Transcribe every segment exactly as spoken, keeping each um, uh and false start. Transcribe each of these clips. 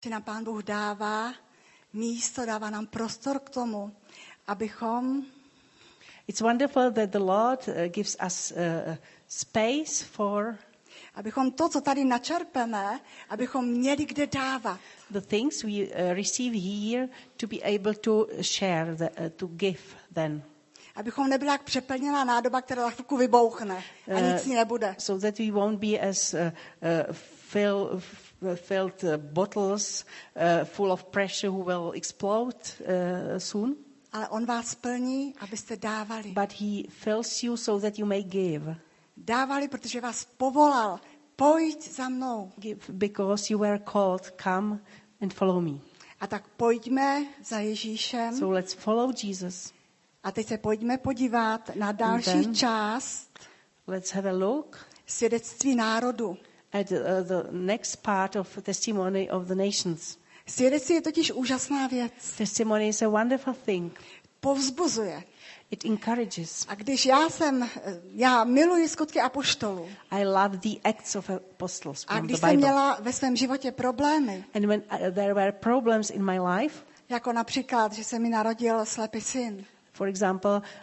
Že nám Pán Bůh dává místo, dává nám prostor k tomu, abychom It's wonderful that the Lord uh, gives us uh, space for abychom to, co tady načerpeme, abychom měli kde dávat. the things we uh, receive here to be able to share, the, uh, to give then. Abychom nebyla jak přeplněná nádoba, která za chvilku vybouchne a Uh, nic ní nebude. So that we won't be as uh, uh, fill, f- filled uh, bottles uh, full of pressure who will explode uh, soon. Ale on vás plní, abyste dávali. But he fills you so that you may give. Dávali, protože vás povolal. Pojď za mnou. Give because you were called, come and follow me. A tak pojďme za Ježíšem. So let's follow Jesus. A teď se pojďme podívat na další then- část Let's have a look svědectví národu. at uh, the next part of testimony of the nations. Svědectví je totiž úžasná věc. Testimony is a wonderful thing. Povzbuzuje. It encourages. A když já jsem, já miluji skutky apoštolů. I love the acts of apostles A from když the jsem Bible. měla ve svém životě problémy, And when uh, there were problems in my life, jako například, že se mi narodil slepý syn, for example, uh,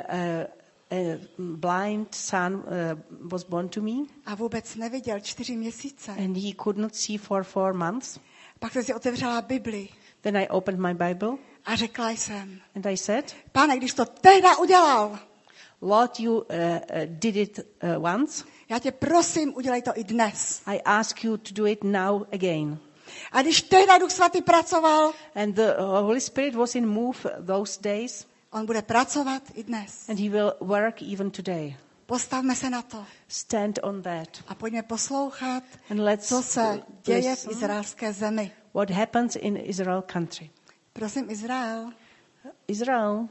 uh, a blind son uh, was born to me, a vůbec neviděl čtyři měsíce. and he could not see for four months. Pak jsem si otevřela Bibli Then I opened my Bible a řekla jsem, and I said, Pane, když to tehda udělal, Lord, you uh, uh, did it uh, once. já tě prosím, udělej to i dnes. I ask you to do it now again. A když tehda Duch Svatý pracoval, And the Holy Spirit was in move those days, on bude pracovat i dnes. and he will work even today. Postavme se na to Stand on that. a pojďme poslouchat, And let's co se děje v listen izraelské zemi. what happens in Israel country. Prosím, Izrael, Israel,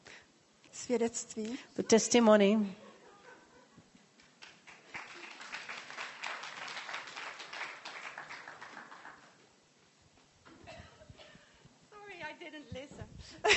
svědectví. the testimony. Sorry, I didn't listen.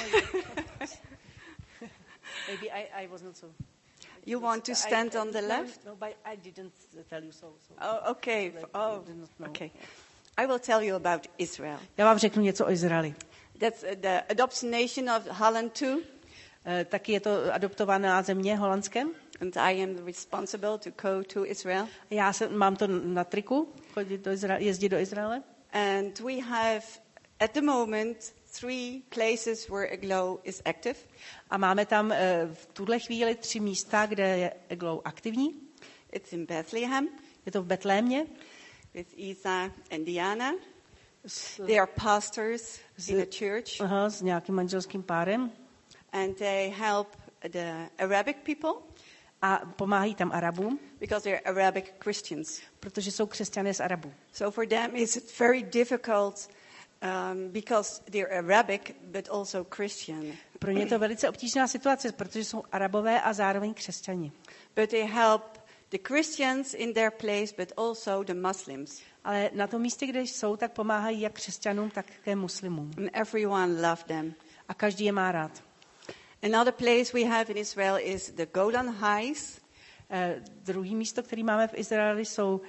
Maybe I, I was not so. You want to stand on the left? No, but I didn't tell you so. so. Oh, okay. Like, Oh, you did not know. okay. I will tell you about Israel. Já vám řeknu něco o Izraeli. That's uh, the adoption nation of Holland too, Eh, Taky je to adoptovaná země Holandskem. and I am responsible to go to Israel. Já se, mám to na triku, chodit do Izra- jezdit do Izraele. And we have, at the moment, three places where Aglow is active. A máme tam eh, v tuhle chvíli tři místa, kde je Eglow aktivní. It's in Bethlehem Je to v Betlémě. with Isa and Diana. S, They are pastors in a church, aha, s nějakým manželským párem. and they help the Arabic people A pomáhají tam Arabům, because they're Arabic Christians. protože jsou křesťané z Arabů. So for them, it's very difficult um, because they're Arabic but also Christian. Pro ně je to velice obtížná situace, protože jsou Arabové a zároveň křesťani. But they help the Christians in their place, but also the Muslims. Ale na tom místě, kde jsou, tak pomáhají jak křesťanům, tak také muslimům. And everyone loved them. A každý je má rád. Another place we have in Israel is the Golan Heights. Eh, druhý místo, který máme v Izraeli, jsou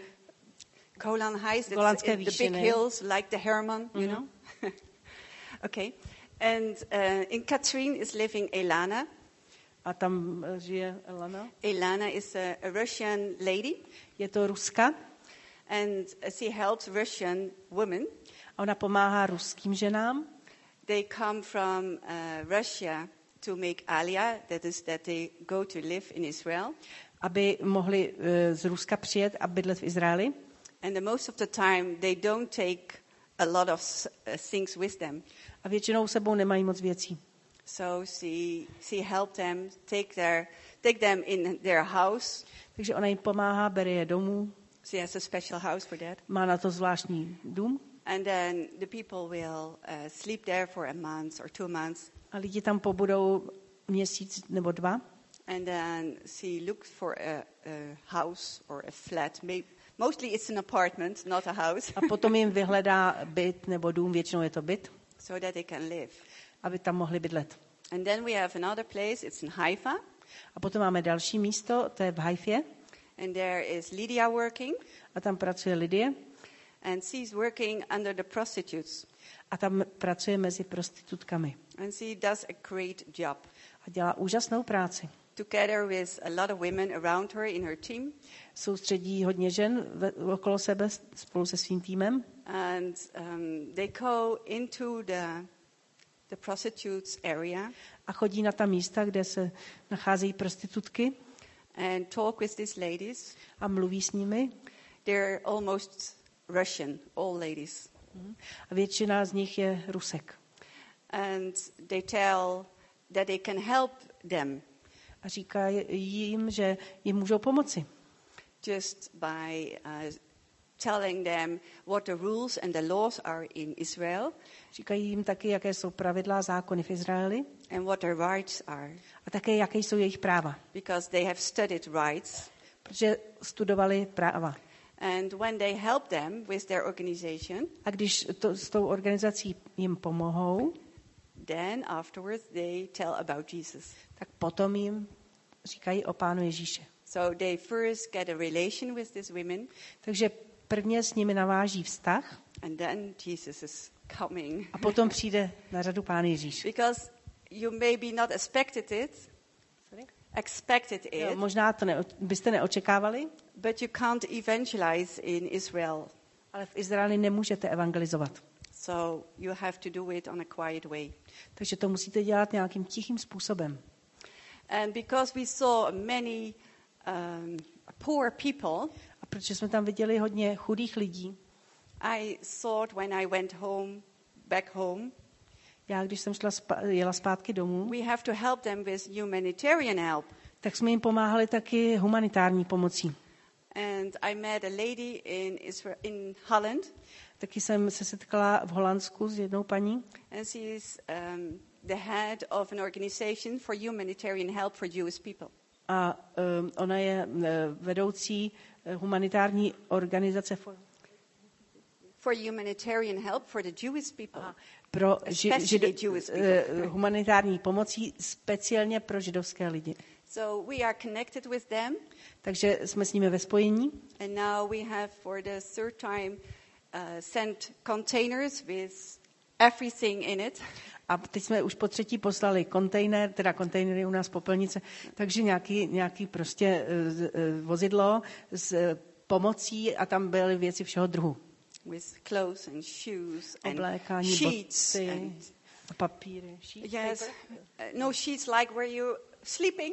Golan Heights, it's Golanské in the big výšiny. hills like the Hermon, you Mhm. know. Okay. And uh, in Katrin is living Elana. a tam eh, žije Elena. Elana is a, a Russian lady, Je to Ruska and she helps Russian women. a ona pomáhá ruským ženám. They come from uh, Russia to make aliyah, that is that they go to live in Israel. Aby mohli eh, z Ruska přijet a bydlet v Izraeli. And the most of the time they don't take a lot of s- uh, things with them. A většinou sebou nemají moc věcí. So she she helped them take their take them in their house. Takže ona jim pomáhá, bere je domů, She has a special house for that. má na to zvláštní dům. And then the people will uh, sleep there for a month or two months. A lidi tam pobudou měsíc nebo dva. And then she looks for a, a house or a flat. Maybe, mostly it's an apartment, not a house, A potom jim vyhledá byt nebo dům, většinou je to byt, so that they can live. aby tam mohli bydlet. And then we have another place, it's in Haifa. A potom máme další místo, to je v Haifě. And there is Lydia working. A tam pracuje Lidie. And she's working under the prostitutes. A tam pracuje mezi prostitutkami. And she does a great job. A dělá úžasnou práci. Together with a lot of women around her in her team. Soustředí hodně žen ve, okolo sebe spolu se svým týmem. And um, they go into the, the prostitutes area. A chodí na ta místa, kde se nacházejí prostitutky. And talk with these ladies. A mluví s nimi. They're almost Russian, all ladies. A většina z nich je Rusek. And they tell that they can help them. A říkají jim, že jim můžou pomoci. Just by uh, telling them what the rules and the laws are in Israel. Říkají jim taky, jaké jsou pravidla a zákony v Izraeli. And what their rights are. A také, jaké jsou jejich práva. Because they have studied rights. Protože studovali práva. And when they help them with their organization, a když to, s tou organizací jim pomohou, then afterwards they tell about Jesus. Tak potom jim říkají o Pánu Ježíše. So they first get a relation with these women. Takže prvně s nimi naváží vztah. And then Jesus is coming. A potom přijde na řadu Pán Ježíš. Because you maybe not expected it. Sorry? Expected it. Jo, možná to ne, byste neočekávali. But you can't evangelize in Israel. Ale v Izraeli nemůžete evangelizovat. So you have to do it on a quiet way. Takže to musíte dělat nějakým tichým způsobem. And because we saw many um, poor people, a protože jsme tam viděli hodně chudých lidí, I thought when I went home, back home, já když jsem šla spa, jela zpátky domů, we have to help them with humanitarian help. Tak jsme jim pomáhali taky humanitární pomocí. And I met a lady in Israel, in Holland. Taky jsem se setkala v Holandsku s jednou paní. And she's um, the head of an organization for humanitarian help for Jewish people. A um, ona je uh, vedoucí uh, humanitární organizace for, for humanitarian help for the Jewish people. Aha, pro ži, žid, Jewish people. uh, humanitární pomocí speciálně pro židovské lidi. So we are connected with them. Takže jsme s nimi ve spojení. And now we have for the third time uh, sent containers with everything in it. A teď jsme už po třetí poslali kontejner, teda kontejnery u nás popelnice, takže nějaký, nějaký prostě uh, vozidlo s pomocí a tam byly věci všeho druhu. With clothes and shoes and oblékání, sheets boty and a papíry. Sheets, yes, uh, no sheets like where you sleeping.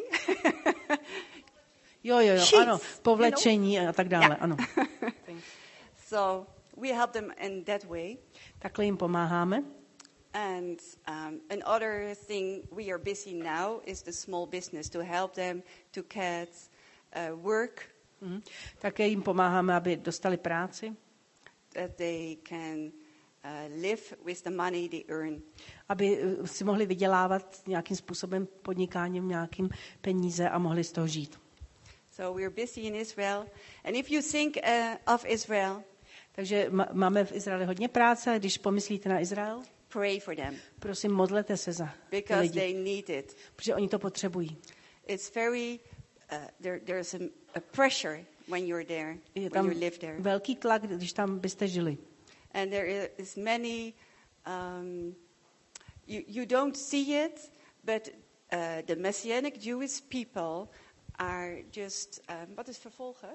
jo, jo, jo, sheets, ano, povlečení you know? A tak dále, yeah. ano. So we help them in that way. Takhle jim pomáháme. And um, another thing we are busy now is the small business to help them to get uh, work. Mm. Také jim pomáháme, aby dostali práci. That they can uh, live with the money they earn. Aby si mohli vydělávat nějakým způsobem podnikáním nějakým peníze a mohli z toho žít. So we're busy in Israel. And if you think uh, of Israel, takže máme v Izraeli hodně práce, a když pomyslíte na Izrael, pray for them. Prosím, modlete se za Because lidi, they need it. protože oni to potřebují. It's very uh, there there's a, a pressure when you're there, Je when tam you live there. velký tlak, když tam byste žili. And there is many um, you you don't see it, but uh, the Messianic Jewish people are just um, what is vervolgen?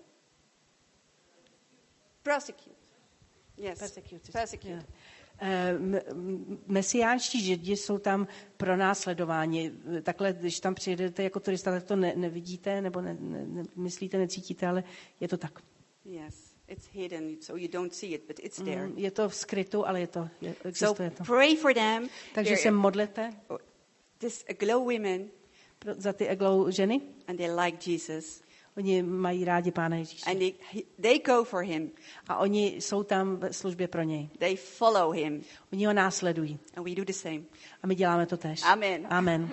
Persecuted. Yes. Persecuted. Persecuted. Yeah. Mesiánští židi jsou tam pronásledováni. Takhle, když tam přijedete jako turista, tak to ne, nevidíte, nebo ne, ne, ne, myslíte, necítíte, ale je to tak. Yes, it's hidden, so you don't see it, but it's there. Mm, je to v skrytu, ale je to, je, existuje So to. pray for them. Takže se modlete This Aglow women, pro, za ty Aglow ženy. and they like Jesus. Oni mají rádi Pána Ježíše. And they, they go for him. A oni jsou tam ve službě pro něj. They follow him. Oni ho následují. And we do the same. A my děláme to též. Amen. Amen.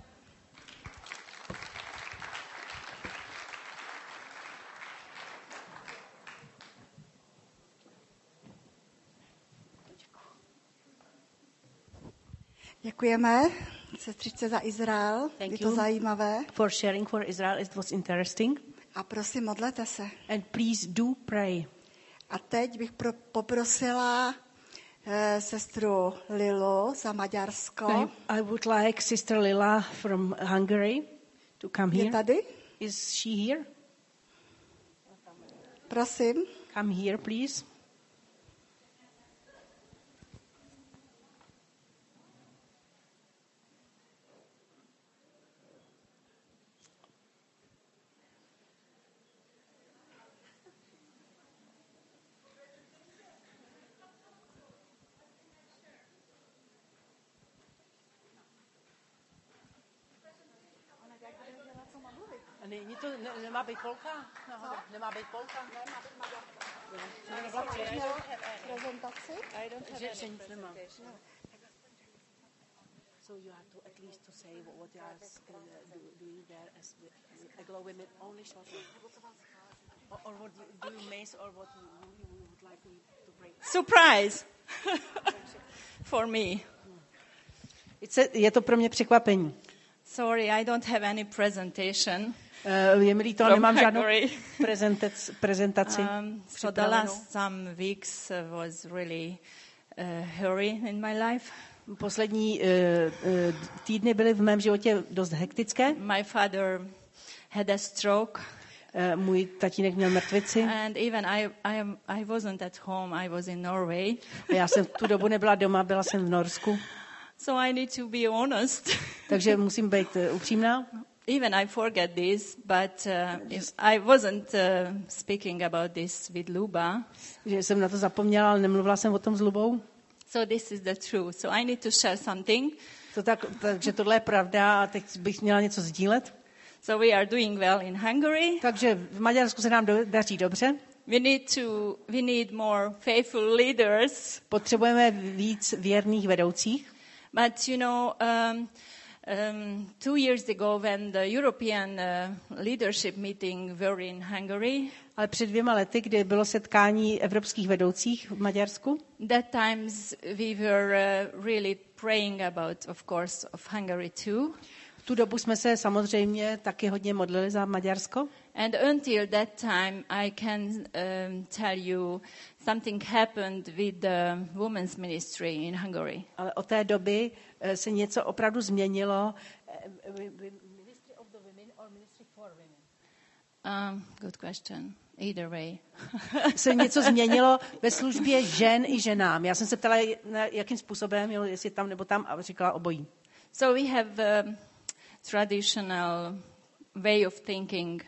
Děkujeme sestřičce za Izrael. Thank je you. to zajímavé. For sharing for Israel, it was interesting. A prosím, modlete se. And please do pray. A teď bych pro, poprosila eh, sestru Lilu za Maďarsko. I, I would like Sister Lila from Hungary to come Je here. tady? Is she here? Prosím. Come here, please. A není to, ne, nemá být Polka? Náhodou? Nemá být Polka? Nemá být Maďarka. Prezentaci? Že, že nic nemá. So you have to at least to say what you are uh, doing there as Aglo women only shortly. Or, or what do you mace or what you, you would like me to break? Surprise for me. It's a, je to pro mě překvapení. Sorry, I don't have any presentation. Uh, je mi líto, From nemám žádnou Hungary. prezentac, prezentaci. Um, so the last some weeks uh, was really uh, hurry in my life. Poslední uh, uh, týdny byly v mém životě dost hektické. My father had a stroke. Uh, můj tatínek měl mrtvici. And even I, I, am, I wasn't at home, I was in Norway. A já jsem v tu dobu nebyla doma, byla jsem v Norsku. So I need to be honest. Takže musím být uh, upřímná. Even I forget this, but uh, if I wasn't uh, speaking about this with Luba. Že jsem na to zapomněla, ale nemluvila jsem o tom s Lubou. So this is the truth. So I need to share something. To tak, takže tohle je pravda a teď bych měla něco sdílet. So we are doing well in Hungary. Takže v Maďarsku se nám do, daří dobře. We need to. We need more faithful leaders. Potřebujeme víc věrných vedoucích. But you know, um, um, two years ago, when the European uh, leadership meeting were in Hungary, Ale před dvěma lety, kdy bylo setkání evropských vedoucích v Maďarsku, that times we were uh, really praying about, of course, of Hungary too. v tu dobu jsme se samozřejmě taky hodně modlili za Maďarsko. And until that time, I can um, tell you something happened with the women's ministry in Hungary. Ale od té doby eh, se něco opravdu změnilo. Ministry of the women or ministry for women? Um, good question. Either way. Se něco změnilo ve službě žen i ženám. Já jsem se ptala, jakým způsobem, jestli tam nebo tam, a říkala obojí. So we have a traditional way of thinking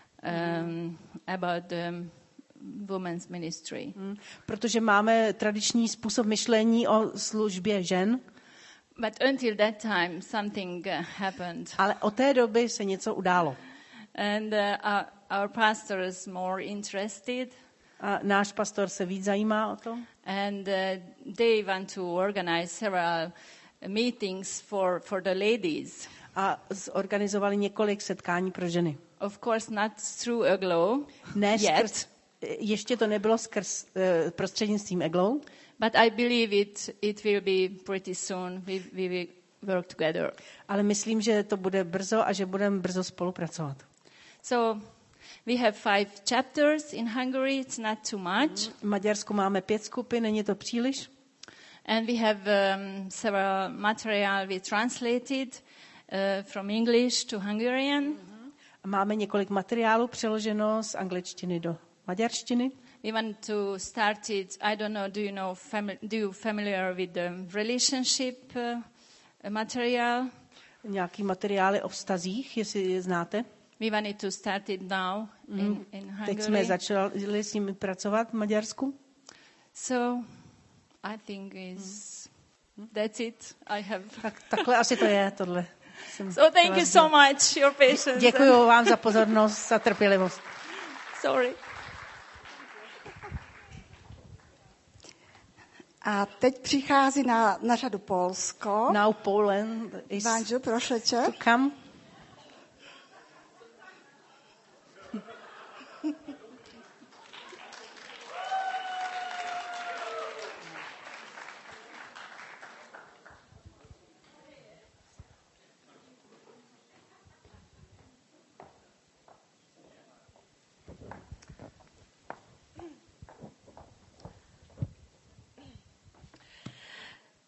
um, about the women's ministry. Hmm. Protože máme tradiční způsob myšlení o službě žen. But until that time, something uh, happened. Ale od té doby se něco událo. And uh, our, our pastor is more interested. A náš pastor se víc zajímá o to. And uh, they want to organize several meetings for, for the ladies. A zorganizovali několik setkání pro ženy. Of course, not through Aglo Ne yet, skrz, ještě to nebylo skrz uh, prostřednictvím Eglou, but I believe it, it will be pretty soon. We, we will work together. ale myslím, že to bude brzo a že budeme brzo spolupracovat. So we have five chapters in Hungary. It's not too much. V Maďarsku máme pět skupin, není to příliš. And we have um, several material we translated uh, from English to Hungarian. A máme několik materiálů přeloženo z angličtiny do maďarštiny. We want to start it. I don't know. Do you know? Fami- do you familiar with the relationship uh, material? Nějaký materiály o vztazích, jestli je znáte. We wanted to start it now in, in Hungary. Teď jsme začali s nimi pracovat v Maďarsku. So I think is that's it. I have. Tak, takhle asi to je, tohle. So thank you so much your patience. Děkuji vám za pozornost, za trpělivost. Sorry. A teď přichází na, na řadu Polsko. Now Poland is Vanžu, prošleče. to come.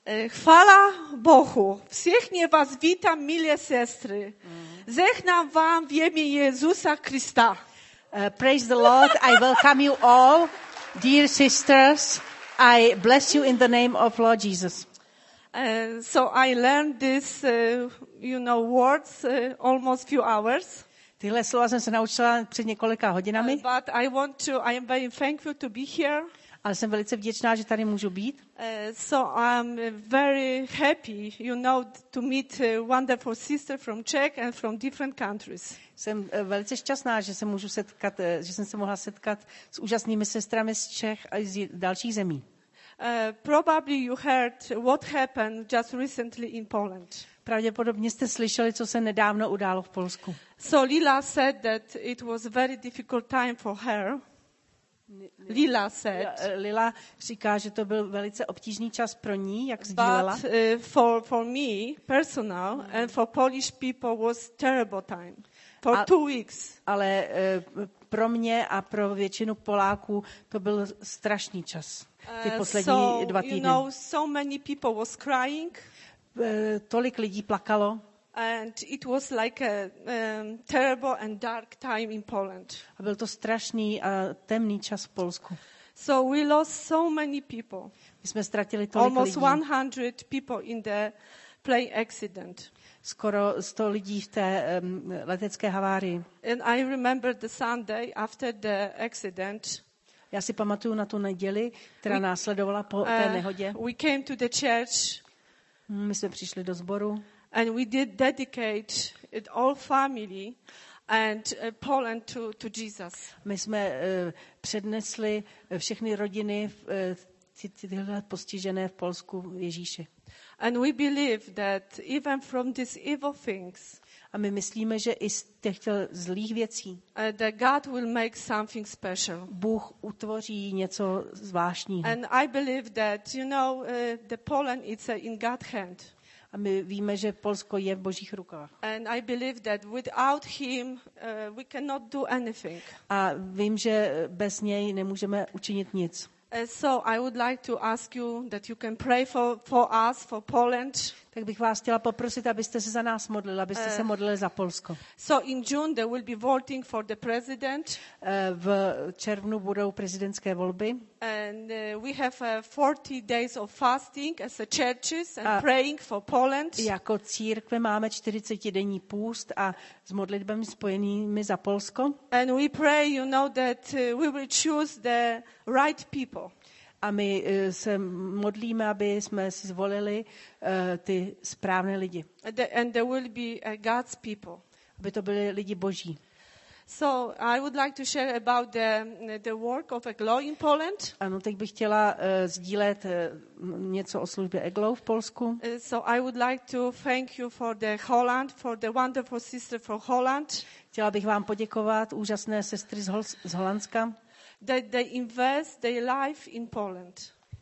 E, Chwala Bohu. Всех was witam, milé sestry. Żegnam wam w imię Jezusa Chrysta. Uh, praise the Lord. I welcome you all, dear sisters. I bless you in the name of Lord Jesus. Uh, so I learned this, uh, you know, words uh, almost few hours. Tyhle slova jsem se naučila před několika hodinami, Uh, but I want to, I am very thankful to be here. ale jsem velice vděčná, že tady můžu být. Uh, so I'm uh, very happy, you know, to meet a wonderful sister from Czech and from different countries. Jsem eh, velice šťastná, že se můžu setkat, eh, že jsem se mohla setkat s úžasnými sestrami z Čech a z dalších zemí. Uh, probably you heard what happened just recently in Poland. Pravděpodobně jste slyšeli, co se nedávno událo v Polsku. So Lila said that it was a very difficult time for her. Lila said, Eh, Lila říká, že to byl velice obtížný čas pro ní, jak sdílela. but uh, for for me personal and for Polish people was terrible time. For A- two weeks. Ale eh, pro mě a pro většinu Poláků to byl strašný čas. Ty Uh, poslední so dva you týdny. know, so many people was crying, Eh, Tolik lidí plakalo and it was like a um, terrible and dark time in Poland. a byl to strašný a temný čas v Polsku. So we lost so many people. My jsme ztratili tolik Almost lidí. one hundred people in the plane accident. Skoro sto lidí v té um, letecké havárii. And I remember the Sunday after the accident. Já si pamatuju na tu neděli, která We- následovala po té nehodě. Uh, we came to the church My jsme přišli do sboru and we did dedicate it all family and uh, Poland to, to Jesus. My jsme uh, přednesli všechny rodiny, uh, ty, ty, tyhle postižené v Polsku Ježíši. And we believe that even from these evil things, A my myslíme, že i z těchto zlých věcí uh, that God will make something special. Bůh utvoří něco zvláštního. And I believe that, you know, uh, the Poland is uh, in God's hand. A my víme, že Polsko je v božích rukách. And I believe that without him, uh, we cannot do anything. A vím, že bez něj nemůžeme učinit nic. Uh, so I would like to ask you that you can pray for, for us, for Poland. Tak bych vás chtěla poprosit, abyste se za nás modlili, abyste se modlili za Polsko. So in June there will be voting for the president. Eh, V červnu budou prezidentské volby And uh, we have uh, forty days of fasting as a churches and A- praying for Poland. jako církve máme čtyřicetidenní půst a s modlitbami spojenými za Polsko. And we pray, you know, that uh, we will choose the right people. A my eh, se modlíme, aby jsme si zvolili eh, ty správné lidi. And the- and there will be uh, God's people. Aby to byli lidi boží. So I would like to share about the, the work of EGLO in Poland. Ano, teď bych chtěla uh, sdílet uh, něco o službě EGLO v Polsku. Uh, so I would like to thank you for the Holland, for the wonderful sister from Holland, Chtěla bych vám poděkovat, úžasné sestry z, Hol- z Holandska, that they invest their life in Poland.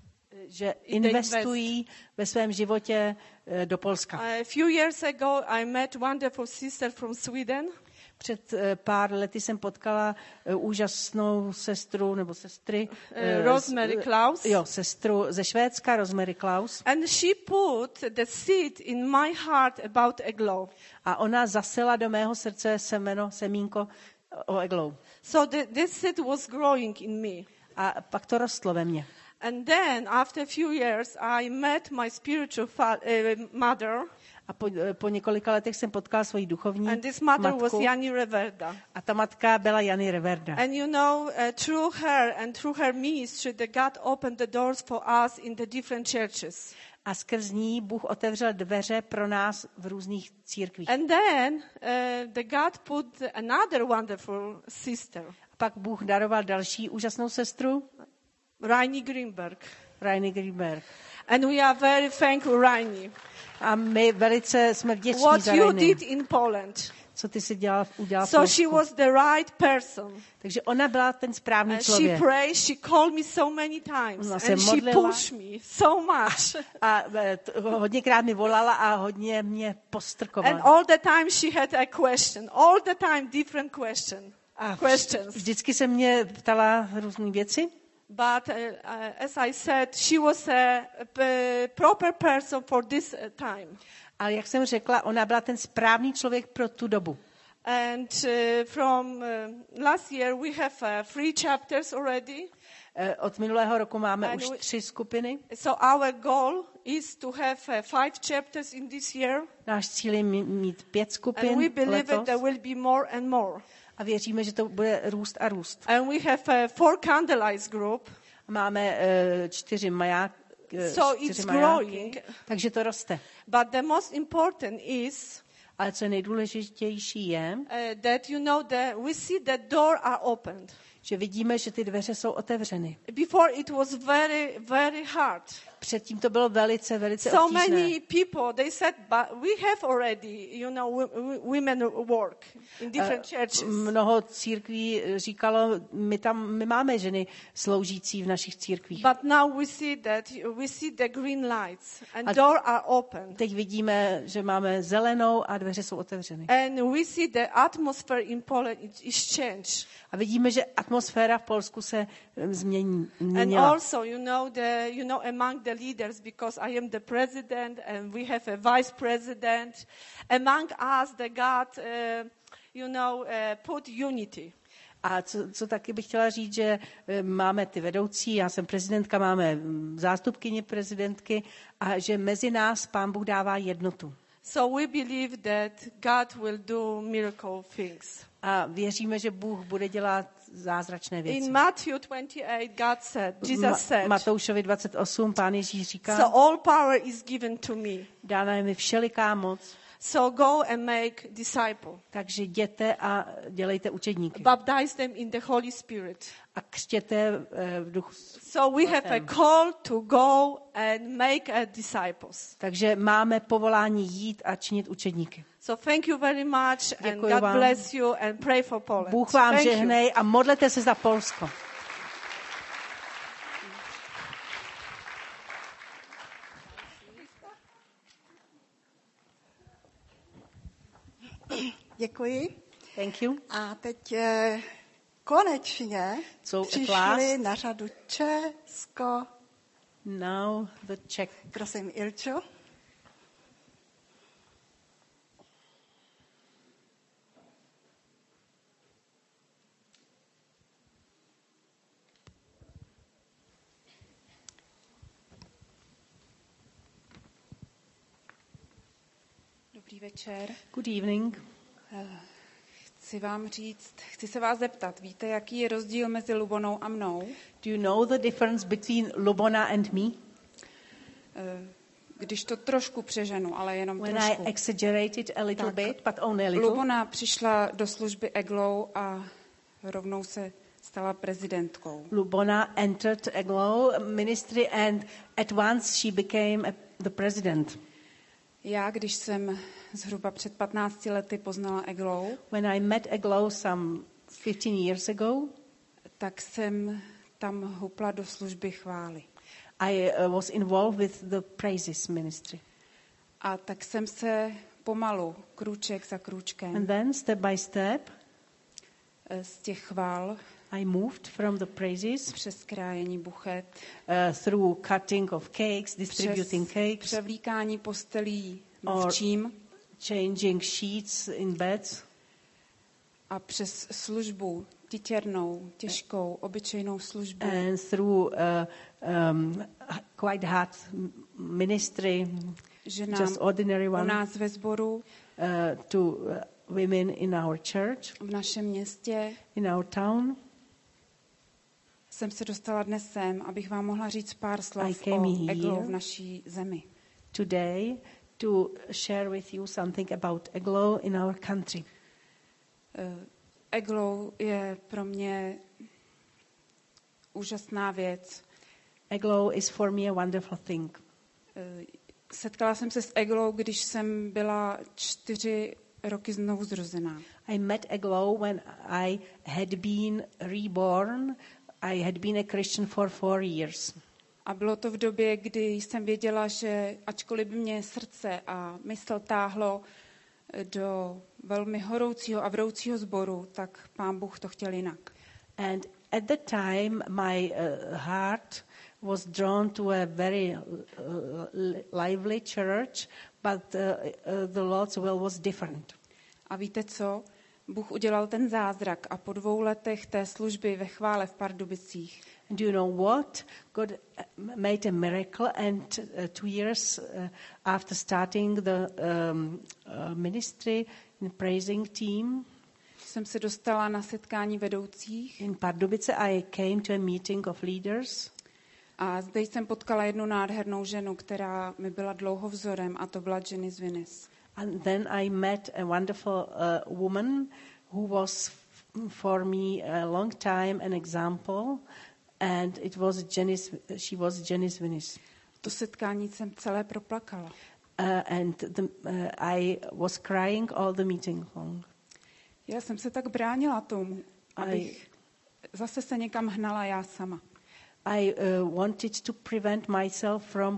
že In the investují ve svém životě uh, do Polska. A few years ago, I met wonderful sister from Sweden. Před uh, pár lety jsem potkala uh, úžasnou sestru nebo sestry. Uh, Rosemary z- Klaus. Jo, sestru ze Švédska, Rosemary Klaus. And she put the seed in my heart about EGLO. A ona zasela do mého srdce semeno, semínko o EGLO. So the, this seed was growing in me. A pak to rostlo ve mně. And then, after a few years, I met my spiritual fa- uh, mother. A po, po několika letech jsem potkala svoji duchovní And this mother was matku. Jani Reverda. A ta matka byla Jany Reverda. And you know, uh, through her and through her ministry, that God opened the doors for us in the different churches. A skrz ní Bůh otevřel dveře pro nás v různých církvích. And then uh, the God put another wonderful sister, A pak Bůh daroval další úžasnou sestru, Rainy Greenberg. Rainy Greenberg. And we are very thankful, Rainy. A my velice jsme vděční What za you Rainy, did in Poland. co ty si dělal, udělal v So she Polsku. was the right person. Takže ona byla ten správný And she člověk. prayed, she called me so many times. Ona And se she modlila. pushed me so much. A e, t- hodněkrát mi volala a hodně mě And postrkovala. all the time she had a question. All the time different question. A questions. vždycky se mě ptala různé věci. But uh, uh, as I said, she was a, a proper person for this uh, time. Ale jak jsem řekla, ona byla ten správný člověk pro tu dobu. And uh, from uh, last year we have uh, three chapters already. Eh, Od minulého roku máme And už we- tři skupiny. So our goal is to have uh, five chapters in this year. Náš cíl je mí- mít pět And we skupin believe that there letos will be more and more. a věříme, že to bude růst a růst. And we have a four candlelights group. Máme eh, čtyři maják, eh, So čtyři it's majáky, growing. takže to roste. But the most important is Ale co je nejdůležitější je, uh, that you know that we see that door are opened. že vidíme, že ty dveře jsou otevřeny. Before it was very, very hard. Předtím to bylo velice, velice So obtížné. many people, they said, but we have already, you know, wo- wo- women work in different churches. Mnoho církví říkalo, my tam my máme ženy sloužící v našich církvích. But now we see that, we see the green lights and A- door are open. Teď vidíme, že máme zelenou a dveře jsou otevřeny. And we see the atmosphere in Poland is- is changed. A vidíme, že atmosféra v Polsku se eh, změní, And změnila. also, you know, the, you know, among the leaders, because I am the president and we have a vice president, among us, the God, uh, you know, uh, put unity. A co, co taky bych chtěla říct, že eh, máme ty vedoucí, já jsem prezidentka, máme mm, zástupkyně prezidentky a že mezi nás Pán Bůh dává jednotu. So we believe that God will do miracle things. A věříme, že Bůh bude dělat zázračné věci. In Matthew twenty-eight, God said, Ma- Jesus said, Matoušovi dvacet osm, Pán Ježíš říká, so all power is given to me. dána je mi všeliká moc, So go and make disciple. takže jděte a dělejte učedníky. Baptize them in the Holy Spirit. A křtěte eh, v duchu. So we have a call to go and make a disciples. Takže máme povolání jít a činit učedníky. So thank you very much and Děkuji God vám. bless you and pray for Poland. Bůh vám Thank you. žehnej a modlete se za Polsko. Děkuji. Thank you. A teď eh, konečně So at přišli last- na řadu Česko. Now the Czech. Prosím, Ilčo. Dobrý večer. Good evening. Chci vám říct, chci se vás zeptat, víte, jaký je rozdíl mezi Lubonou a mnou? Do you know the difference between Lubona and me? Eh, Když to trošku přeženu, ale jenom When I trošku. exaggerated a little Tak. bit, but only a little. Lubona přišla do služby Eglou a rovnou se stala prezidentkou. Lubona entered Eglo ministry and at once she became a, the president. Já, když jsem zhruba před patnácti lety poznala Eglou, When I met Eglo some fifteen years ago, tak jsem tam hupla do služby chvály. I uh, was involved with the praises ministry. A tak jsem se pomalu, krůček za krůčkem, And then step by step, eh, z těch chvál I moved from the praises přes krájení buchet, uh, through cutting of cakes, distributing přes cakes, převlíkání postelí Or- mluvčím changing sheets in beds, a přes službu titěrnou, těžkou, obyčejnou službu and through uh, um, quite hard ministry, ženám just ordinary u one, nás ve sboru, uh, to uh, women in our church, v našem městě. in our town. Jsem se dostala dnes sem, abych vám mohla říct pár I slov came o here. Eglou v naší zemi. Today to share with you something about Eglo in our country. Eh, Eglou je pro mě úžasná věc. Eglo is for me a wonderful thing. Eh, Setkala jsem se s Eglou, když jsem byla čtyři roky znovu zrozená. I met Eglo when I had been reborn. I had been a Christian for four years. A bylo to v době, kdy jsem věděla, že ačkoliv by mě srdce a mysl táhlo do velmi horoucího a vroucího sboru, tak Pán Bůh to chtěl jinak. And at that time, my uh, heart was drawn to a very uh, lively church, but uh, uh, the Lord's will was different. A víte co? Bůh udělal ten zázrak a po dvou letech té služby ve chvále v Pardubicích And do you know what? God made a miracle, and uh, two years uh, after starting the um, uh, ministry and praising team jsem se dostala na setkání vedoucích in Pardubice, I came to a meeting of leaders. a zde jsem potkala jednu nádhernou ženu, která mi byla dlouho vzorem, a to byla Jenny Zvinis. And then I met a wonderful uh, woman who was f- for me a long time an example, and it was Jenny. She was Jenny Zvinis. To setkání jsem celé proplakala. Uh, and the, uh, I was crying all the meeting long. Já jsem se tak bránila tomu, abych zase se někam hnala já sama. I uh, wanted to prevent myself from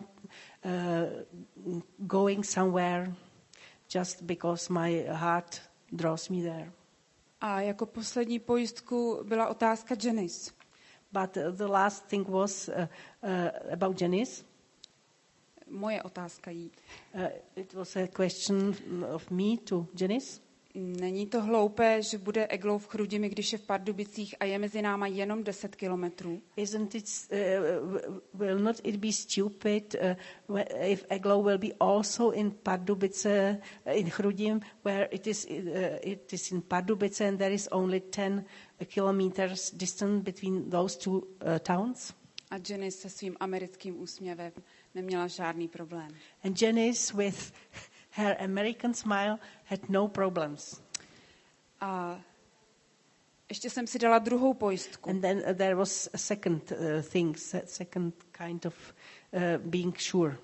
uh, going somewhere just because my heart draws me there. A jako poslední pojistku byla otázka Janice. But uh, the last thing was uh, uh, about Janice. Moje otázka jí. Uh, it was a question of me to Janice. Není to hloupé, že bude Eglou v Chrudimi, když je v Pardubicích a je mezi náma jenom deset kilometrů? Isn't it, uh, will not it be stupid uh, if Eglow will be also in Pardubice, uh, in Chrudim, where it is, uh, it is in Pardubice and there is only ten kilometers distance between those two uh, towns? A Jenny se svým americkým úsměvem neměla žádný problém. And Janice with her American smile had no problems. A ještě jsem si dala druhou pojistku. And then uh, there was a second uh, thing, se- second kind of uh, being sure.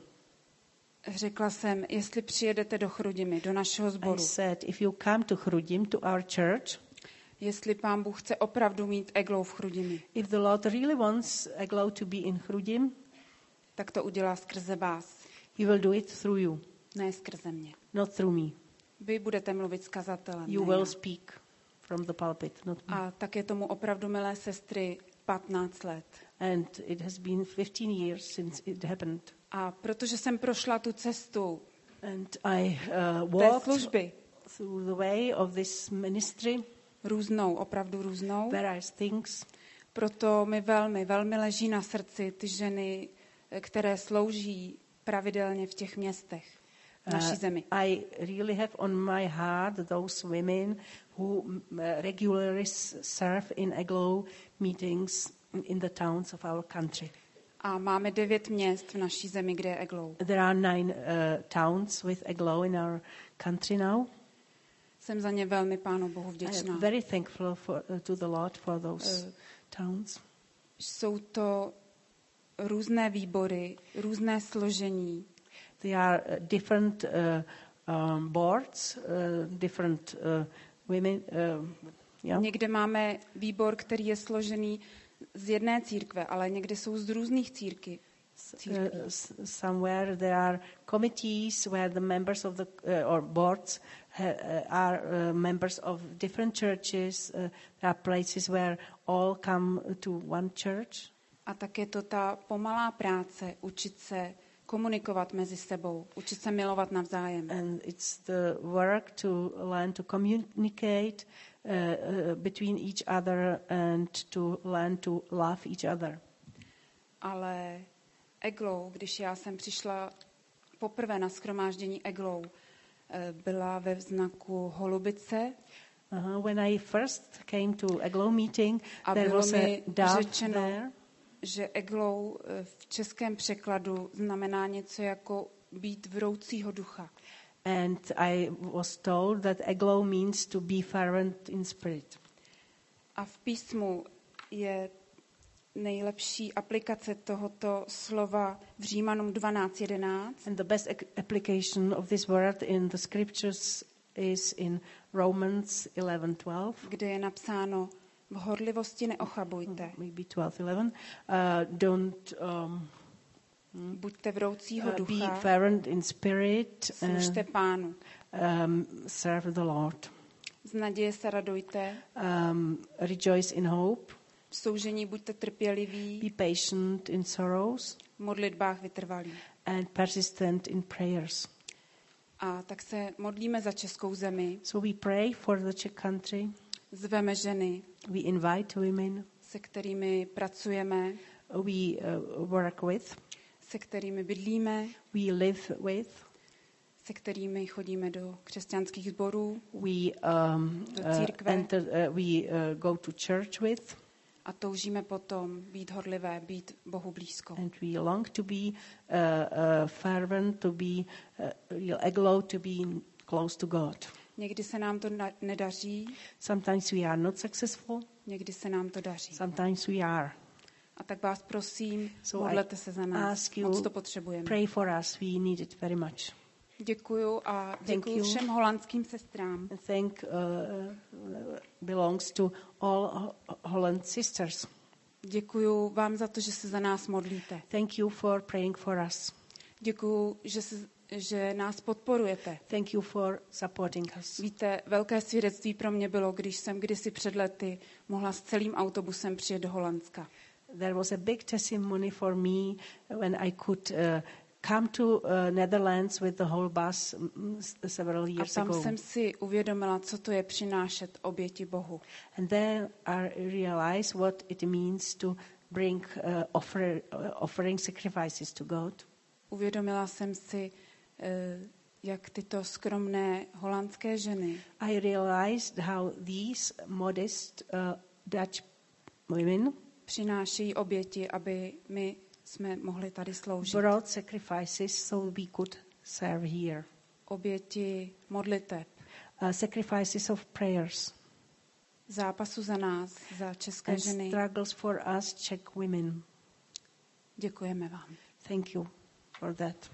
Řekla jsem, jestli přijedete do Chrudimi, do našeho I sboru, said, if you come to Chrudim, to our church, jestli Pán Bůh chce opravdu mít Eglou v Chrudimi, if the Lord really wants Eglow to be in Chrudim, tak to udělá skrze vás, He will do it through you, ne skrze mě. not through me. Vy budete mluvit s kazatelem, You ne will já. speak from the pulpit, not me. A tak je tomu opravdu, milé sestry, patnáct let. And it has been fifteen years since it happened. A protože jsem prošla tu cestu And I uh, té walked služby, through the way of this ministry, různou, opravdu různou, various things. proto mi velmi, velmi leží na srdci ty ženy, které slouží pravidelně v těch městech v naší zemi. Uh, I really have on my heart those women who uh, regularly s- serve in Eglow meetings in the towns of our country. A máme devět měst v naší zemi, kde je Eglou. There are nine uh, towns with Eglow in our country now. Jsem za ně velmi Pánu Bohu I vděčná. am very thankful for, uh, to the Lord for those Uh, towns. Jsou to různé výbory, různé složení. They are uh, different uh, um, boards, uh, different uh, women. Uh, yeah. Někde máme výbor, který je složený z jedné církve, ale někde jsou z různých círky. Uh, s- somewhere there are committees where the members of the uh, or boards uh, uh, are uh, members of different churches. Uh, there are places where all come to one church. A tak je to ta pomalá práce, učit se komunikovat mezi sebou, učit se milovat navzájem. And it's the work to learn to communicate uh, uh, between each other and to learn to love each other. Ale Eglou, když já jsem přišla poprvé na shromáždění Eglou, eh, byla ve znaku holubice Uh-huh. When I first came to Eglow meeting, a there bylo was a mi dove řečeno, there. že Eglou eh, v českém překladu znamená něco jako být vroucího ducha. And I was told that Eglow means to be fervent in spirit. A v písmu je nejlepší aplikace tohoto slova v Římanům dvanáct jedenáct, And the best ac- application of this word in the scriptures is in Romans eleven twelve, kde je napsáno: v horlivosti neochabujte, maybe twelve eleven. Uh, don't um, buďte vroucího uh, be ducha, fervent in spirit služte and Pánu. um, serve the Lord. Z naděje se radujte, Um, rejoice in hope, V soužení buďte trpěliví, be patient in sorrows, v modlitbách vytrvalí. and persistent in prayers. A tak se modlíme za českou zemi, So we pray for the Czech country. zveme ženy, We invite women. se kterými pracujeme, We uh, work with. se kterými bydlíme, We live with. se kterými chodíme do křesťanských sborů We um, Do uh, církve. enter. Uh, we uh, go to church with, a toužíme potom být horlivé, být Bohu blízko. and we long to be uh, uh, fervent, to be uh, real aglow, to be close to God. Někdy se nám to na- nedaří, Sometimes we are not successful. někdy se nám to daří. Sometimes we are. A tak vás prosím, So modlete I se za nás. ask you, Moc to potřebujeme. Pray for us. We need it very much. Děkuju a děkuju you. všem holandským sestrám, And thank uh, belongs to all Ho- Holland sisters. děkuju vám za to, že se za nás modlíte. Thank you for praying for us. Děkuju, že, se, že nás podporujete. Thank you for supporting us. Víte, velké svědectví pro mě bylo, když jsem kdysi před lety mohla s celým autobusem přijet do Holandska. There was a big testimony for me when I could uh, come to uh, Netherlands with the whole bus mm, s- several A years tam ago. jsem si uvědomila, co to je přinášet oběti Bohu. And then I realized what it means to bring uh, offer, uh, offering sacrifices to God. Uvědomila jsem si, eh, jak tyto skromné holandské ženy I realized how these modest uh, Dutch women přinášejí oběti, aby my jsme mohli tady sloužit. brought sacrifices so we could serve here. Oběti modliteb, Uh, sacrifices of prayers zápasu za nás, za české and ženy. struggles for us Czech women. Děkujeme vám. Thank you for that.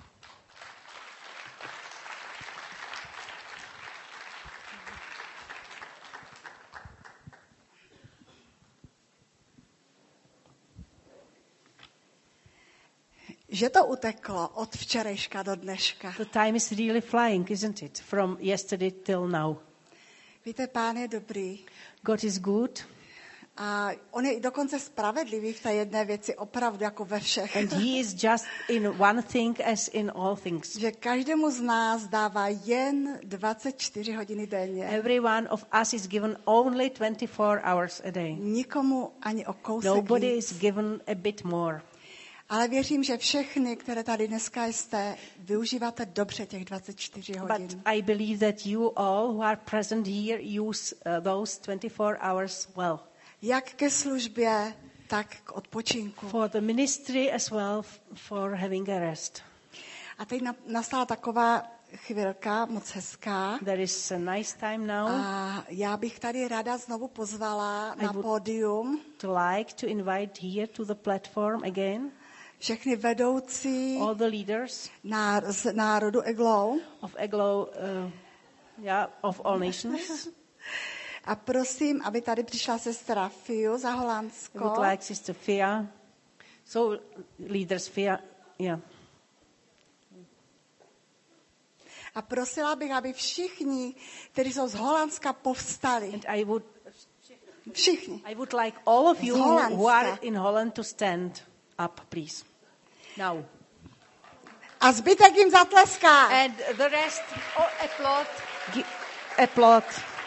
Že to uteklo od včerejška do dneška. The time is really flying, isn't it? From yesterday till now. Víte, Pán je dobrý. God is good, A on je i dokonce spravedlivý v té jedné věci, opravdu jako ve všech. and He is just in one thing as in all things. Že každému z nás dává jen dvacet čtyři hodiny denně. Every one of us is given only twenty-four hours a day. Nikomu ani o kousek Nobody víc. is given a bit more. Ale věřím, že všechny, které tady dneska jste, využíváte dobře těch dvacet čtyři hodin. But I believe that you all who are present here use uh, those twenty-four hours well. Jak ke službě, tak k odpočinku. For the ministry as well f- for having a rest. A teď na- nastala taková chvilka moc hezká. There is a nice time now A já bych tady ráda znovu pozvala I na would- pódium to like to invite here to the platform again všechny vedoucí all the leaders ná- z národu Eglou. of Aglo, uh, yeah, of all nations. A prosím, aby tady přišla sestra Fiu za I would Holandsko. like Sister Fia. So leaders Fia, yeah. A prosila bych, aby všichni, kteří jsou z Holandska, povstali. And I would Všichni. I would like all of you Z who, Holandska. who are in Holland to stand up, please. Now. A zbytek jim zatleská. And the rest, oh, applaud. Gi- applaud.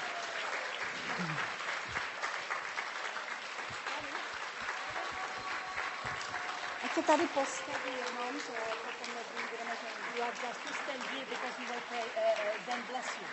Ať se tady postaví jenom, že potom nebudeme You have just to stand here because we will pray, uh, then bless you.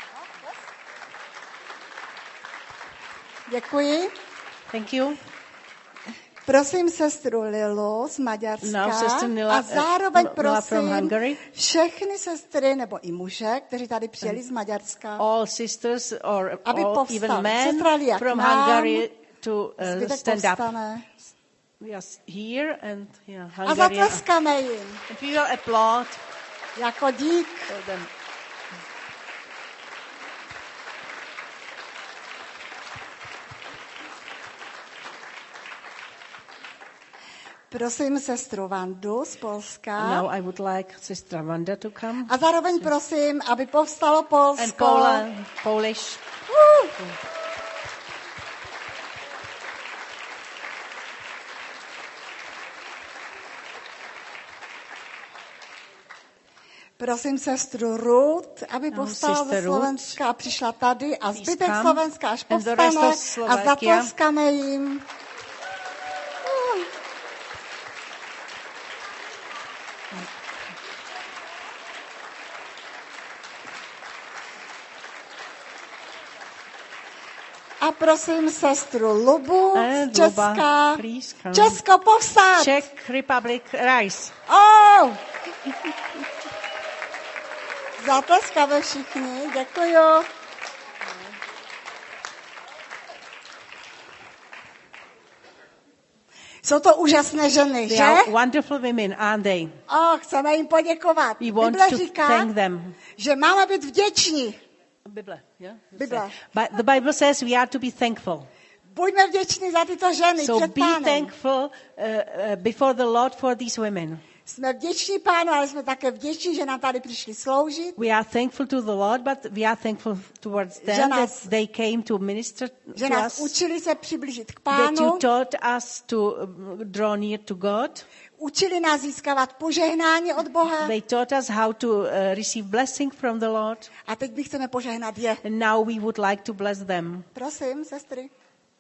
Děkuji. Thank you. Prosím sestru Lilu z Maďarska Now, Sister Nila- a zároveň uh, Nila from prosím Hungary. všechny sestry nebo i muže, kteří tady přijeli z Maďarska, All sisters or Aby all, povstali. even men Sestra Lia k from nám. Hungary to uh, zbytek stand up. povstane Yes, here and yeah, a Hungary. zatleskáme jim And we will applaud jako dík. for them. Prosím sestru Vandu z Polska Now I would like Sister Wanda to come. a zároveň prosím, aby povstalo And Polsko. Poland, Polish. Uh. Prosím sestru Ruth, aby No, povstala ze sister Ruth. Slovenska a přišla tady a Please zbytek come. Slovenska až And the povstane rest of a Slovakia. zatleskáme jim. A prosím sestru Lubu And z Česka. Luba, please come. Česko, povstat! Czech Republic, rise. Oh! Zatleskáme všichni, děkuju. Jsou to úžasné ženy, They že? are wonderful women, aren't they? Oh, chceme jim poděkovat. We want Bible to říká, thank them. že máme být vděční. Bible, yeah? Bible. But the Bible says we are to be thankful. Buďme vděční za tyto ženy So před be Pánem. thankful uh, uh, before the Lord for these women. Jsme vděční Pánu, ale jsme také vděční, že nám tady přišli sloužit. We are thankful to the Lord, but we are thankful towards Že them nás- that they came to minister Že to nás us, učili se přiblížit k that you Pánu. taught us to um, draw near to God. Učili nás získávat požehnání od Boha. They taught us how to uh, receive blessing from the Lord. A teď my chceme požehnat je. And now we would like to bless them. Prosím, sestry.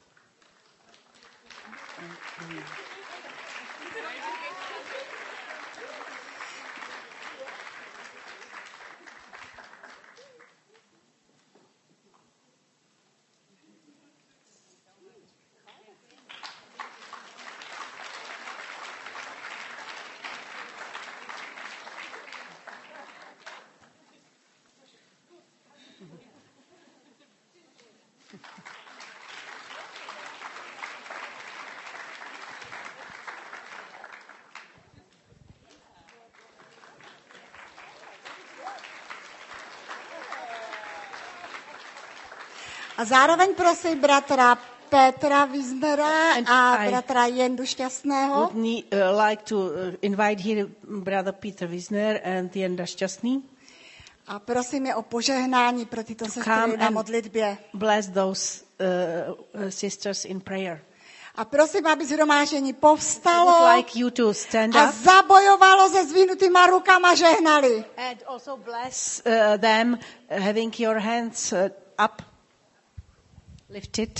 A zároveň prosím bratra Petra Wiesnera And a I bratra Jendu Šťastného. Would ne, uh, like to uh, invite here Brother Peter Wisner and Jenda Šťastný. A prosím je o požehnání pro tyto come sestry na and- modlitbě. Bless those uh, uh, sisters in prayer. A prosím, aby zhromáždění I would povstalo like you to stand a up zabojovalo se zvinutýma rukama žehnali. and also bless uh, them, uh, having your hands uh, up, lifted.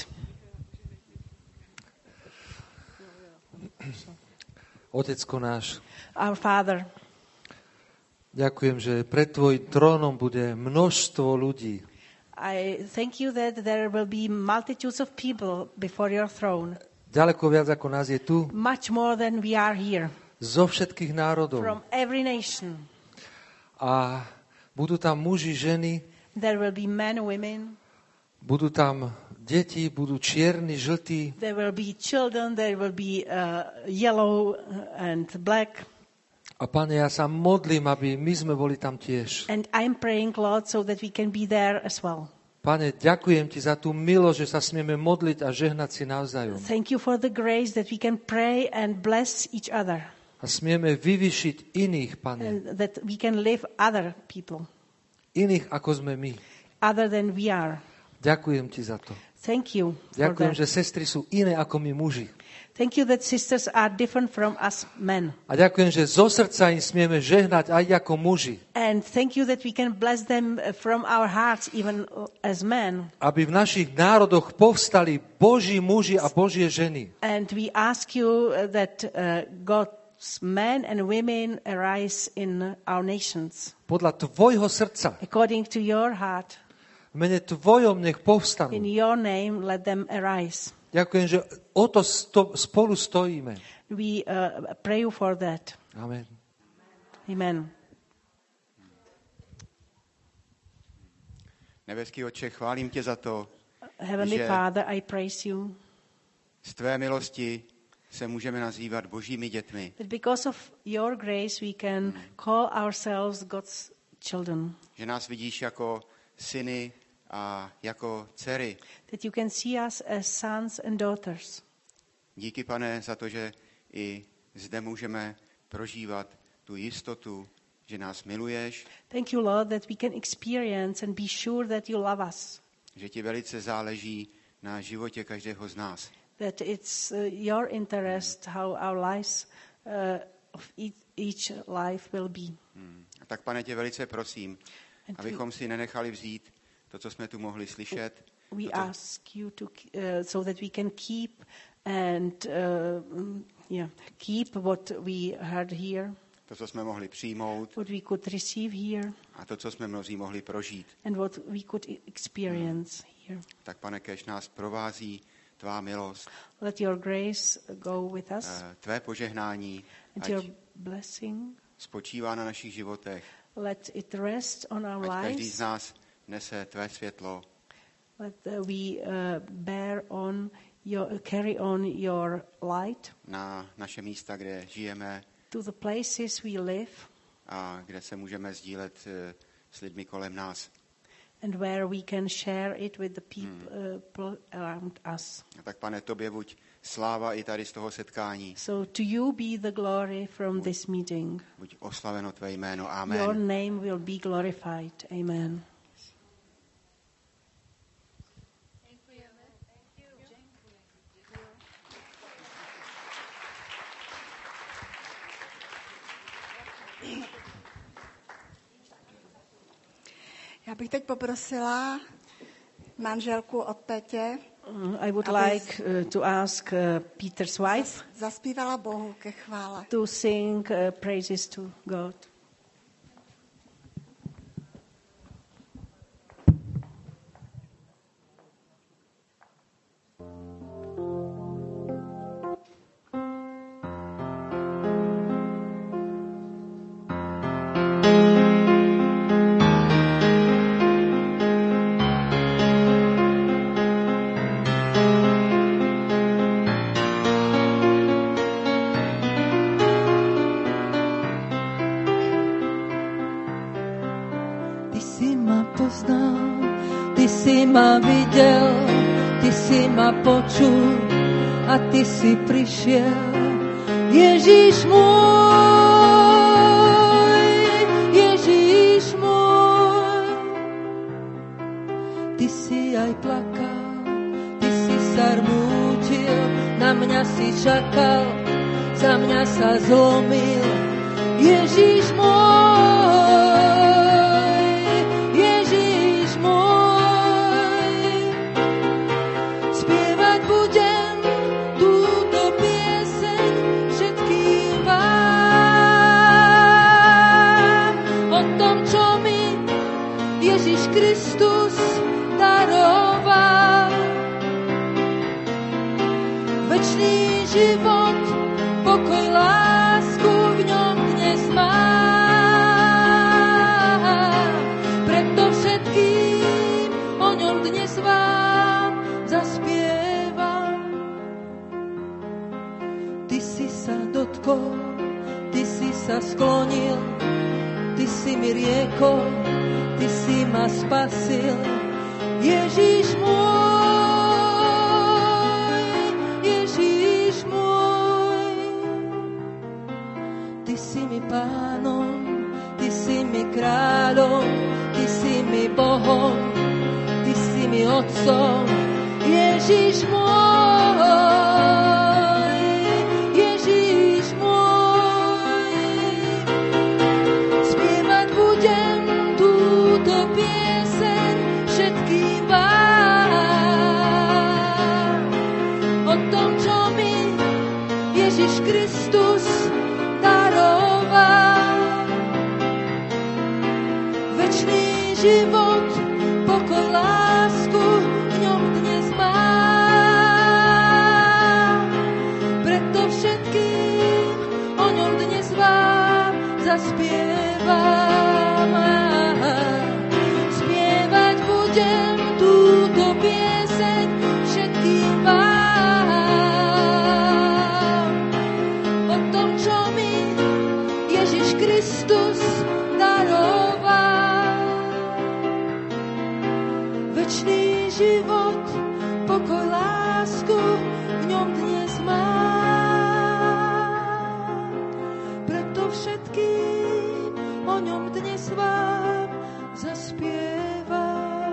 Otecko náš, Our Father, ďakujem, že pred tvojim trónom bude množstvo ľudí. I thank you that there will be multitudes of people before your throne, Ďaleko viac ako nás je tu, much more than we are here, zo všetkých národov. from every nation. A budú tam muži, ženy, There will be men, women, budú tam deti, budú čierni, žltí. there will be children, there will be uh, yellow and black. A Pane, ja sa modlím, aby my sme boli tam tiež. And I'm praying, Lord, so that we can be there as well. Pane, ďakujem ti za tú milosť, že sa smieme modliť a žehnať si navzájom. Thank you for the grace that we can pray and bless each other, A smieme vyvyšiť iných, Pane, and that we can live other people, iných ako sme my. other than we are. Ďakujem ti za to. Thank you for Ďakujem, that. že sestry sú iné ako my muži. Thank you that sisters are different from us men. A ďakujem, že zo srdca im smieme žehnať aj ako muži. And thank you that we can bless them uh, from our hearts, even uh, as men. Aby v našich národoch povstali Boží muži a Božie ženy. And we ask you uh, that uh, God's men and women arise in our nations, Podľa tvojho srdca. according to your heart. V mene tvojom nech In povstanú. your name, let them arise. Ďakujem, že o to sto, spolu stojíme. We uh, pray you for that. Amen. Amen. Nebeský Otče, chválím tě za to, Heavenly že Father, I praise you z tvé milosti se můžeme nazývat božími dětmi. that because of your grace we can call ourselves God's children, Že nás vidíš jako syny a jako dcery. that you can see us as sons and daughters. Díky, Pane, za to, že i zde můžeme prožívat tu jistotu, že nás miluješ, Thank you, Lord, that we can experience and be sure that you love us, že ti velice záleží na životě každého z nás. that it's uh, your interest how our lives uh, of each, each life will be. Hmm. A Tak, Pane, tě velice prosím, And abychom si nenechali vzít to, co jsme tu mohli slyšet, we to, co, ask you to, uh, so that we can keep and uh, mm, yeah, keep what we heard here, to, co jsme mohli přijmout what we could receive here, a to, co jsme mnozí mohli prožít. and what we could e- experience here. Tak, Pane, kéž nás provází tvá milost, Let your grace go with us, eh, tvé požehnání, and ať your blessing. spočívá na našich životech, Let it rest on our ať každý z lives. nás nese tvé světlo, Let uh, we uh, bear on your, carry on your light na naše místa, kde žijeme to the places we live a kde se můžeme sdílet eh, s lidmi kolem nás. and where we can share it with the people around us. A tak, Pane, tobě buď sláva i tady z toho setkání. So to you be the glory from this meeting. Buď oslaveno tvé jméno. Your Amen. name will be glorified. Amen. Já bych teď poprosila manželku od Pétě, Mm, I would Aby- like uh, to ask uh, Peter's wife zaspívala Bohu ke chvále. to sing uh, praises to God. Ty si ma poznal, ty si ma videl, ty si ma počul a ty si prišiel. Ježíš môj, Ježíš môj. Ty si aj plakal, ty si sa rmútil, na mňa si čakal, za mňa sa zlomil. Ježíš môj, Ježíš môj. Spievať budem túto pieseň všetkým vám o tom, čo mi Ježíš Kristus daroval. Večný život, pokoj, lásku v ňom dnes mám. Preto všetkým o ňom dnes vám zaspievam. Ty si sa dotkol, ty si sa sklonil, ty si mi riekol, ty si ma spasil. Ježíš môj, Ježíš môj. Ty si mi pánom, ty si mi kráľom, ty si mi Bohom, ty si mi otcom. Ježíš môj, Ježíš môj. Spievať budem túto pieseň všetkým vám o tom, čo mi Ježíš Kristus daroval. Večný život, pokoj, lásku v ňom dnes mám. Preto všetkým o ňom dnes vám zaspievam. Spievať budem túto pieseň všetkým vám o tom, čo mi Ježíš Kristus daroval. Večný život, pokoj, lásku v ňom dnes mám. Preto všetkým o ňom dnes vám zaspievam.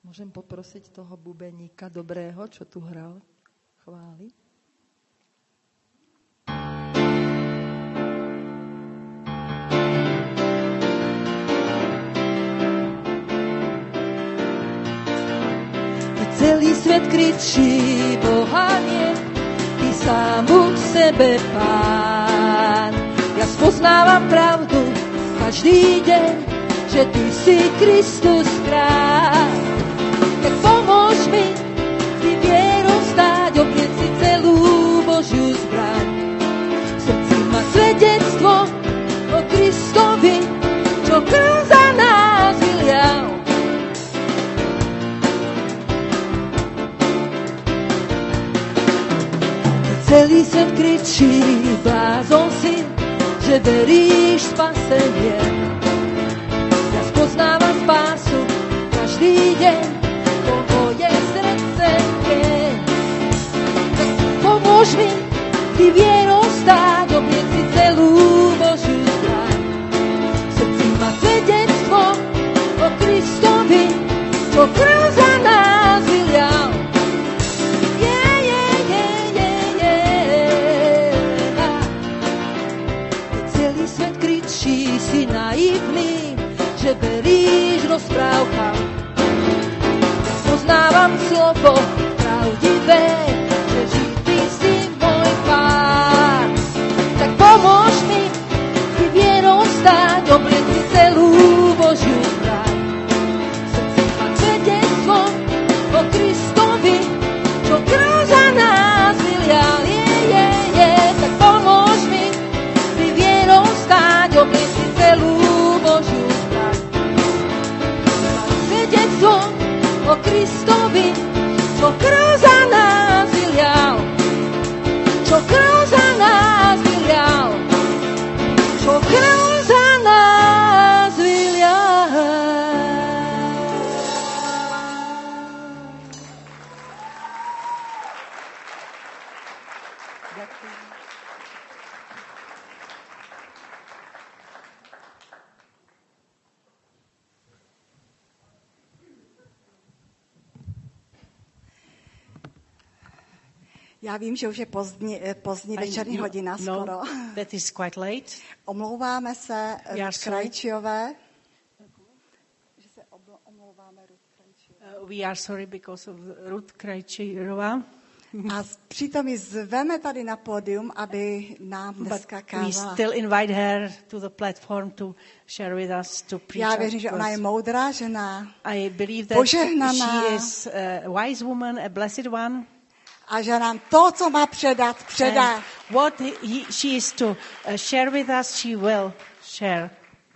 Môžem poprosiť toho bubeníka dobrého, čo tu hral chvály? Keď celý svet kričí, Boha nie, Ty sám buď sebe Pán. Ja spoznávam pravdu každý deň, že Ty si Kristus kráľ. Tak pomôž mi Ty vierou stáť, oprieť si celú Božiu zbraň. V srdci má svedectvo o Kristovi, čo krv za nás vylial. Keď celý svet kričí, blázon si, že veríš spasenie. Ja spoznávam spásu každý deň, to moje srdce je. Tak pomôž mi Ty vierou stáť, oprieť si celú Božiu zbraň. V srdci má svedectvo o Kristovi, čo krv za nás vylial. Je, je, je, je, je. Keď celý svet kričí, si naivný, že veríš rozprávkam. Ja spoznávam slovo pravdivé, že živý si môj Pán. Tak pomôž mi Ty vierou stáť, oprieť si celú Božiu zbraň. V srdci má svedectvo o Kristovi, čo krv za nás vylial. Je, je, je, tak pomôž mi Ty vierou stáť, oprieť si celú Božiu zbraň. Svedectvo o Kristovi, čo krv za nás vylial. Čo krv za nás vylial. Čo krv za nás vylial. Ďakujem. Já vím, že už je pozdní, pozdní večerní I hodina know skoro. that is quite late. Omlouváme se Já Ruth sorry. Krajčiové. Že se oblo- omlouváme Ruth Krajčiové. Uh, we are sorry because of Ruth Krajčírová. A přitom ji zveme tady na pódium, aby nám But dneska we kázala. still invite her to the platform to share with us, to preach. Já us věřím, že ona je words. moudrá žena I believe that požehnaná. she is a wise woman, a blessed one. a že nám to, co má předat, předá. And what he, she is to uh, share with us, she will share.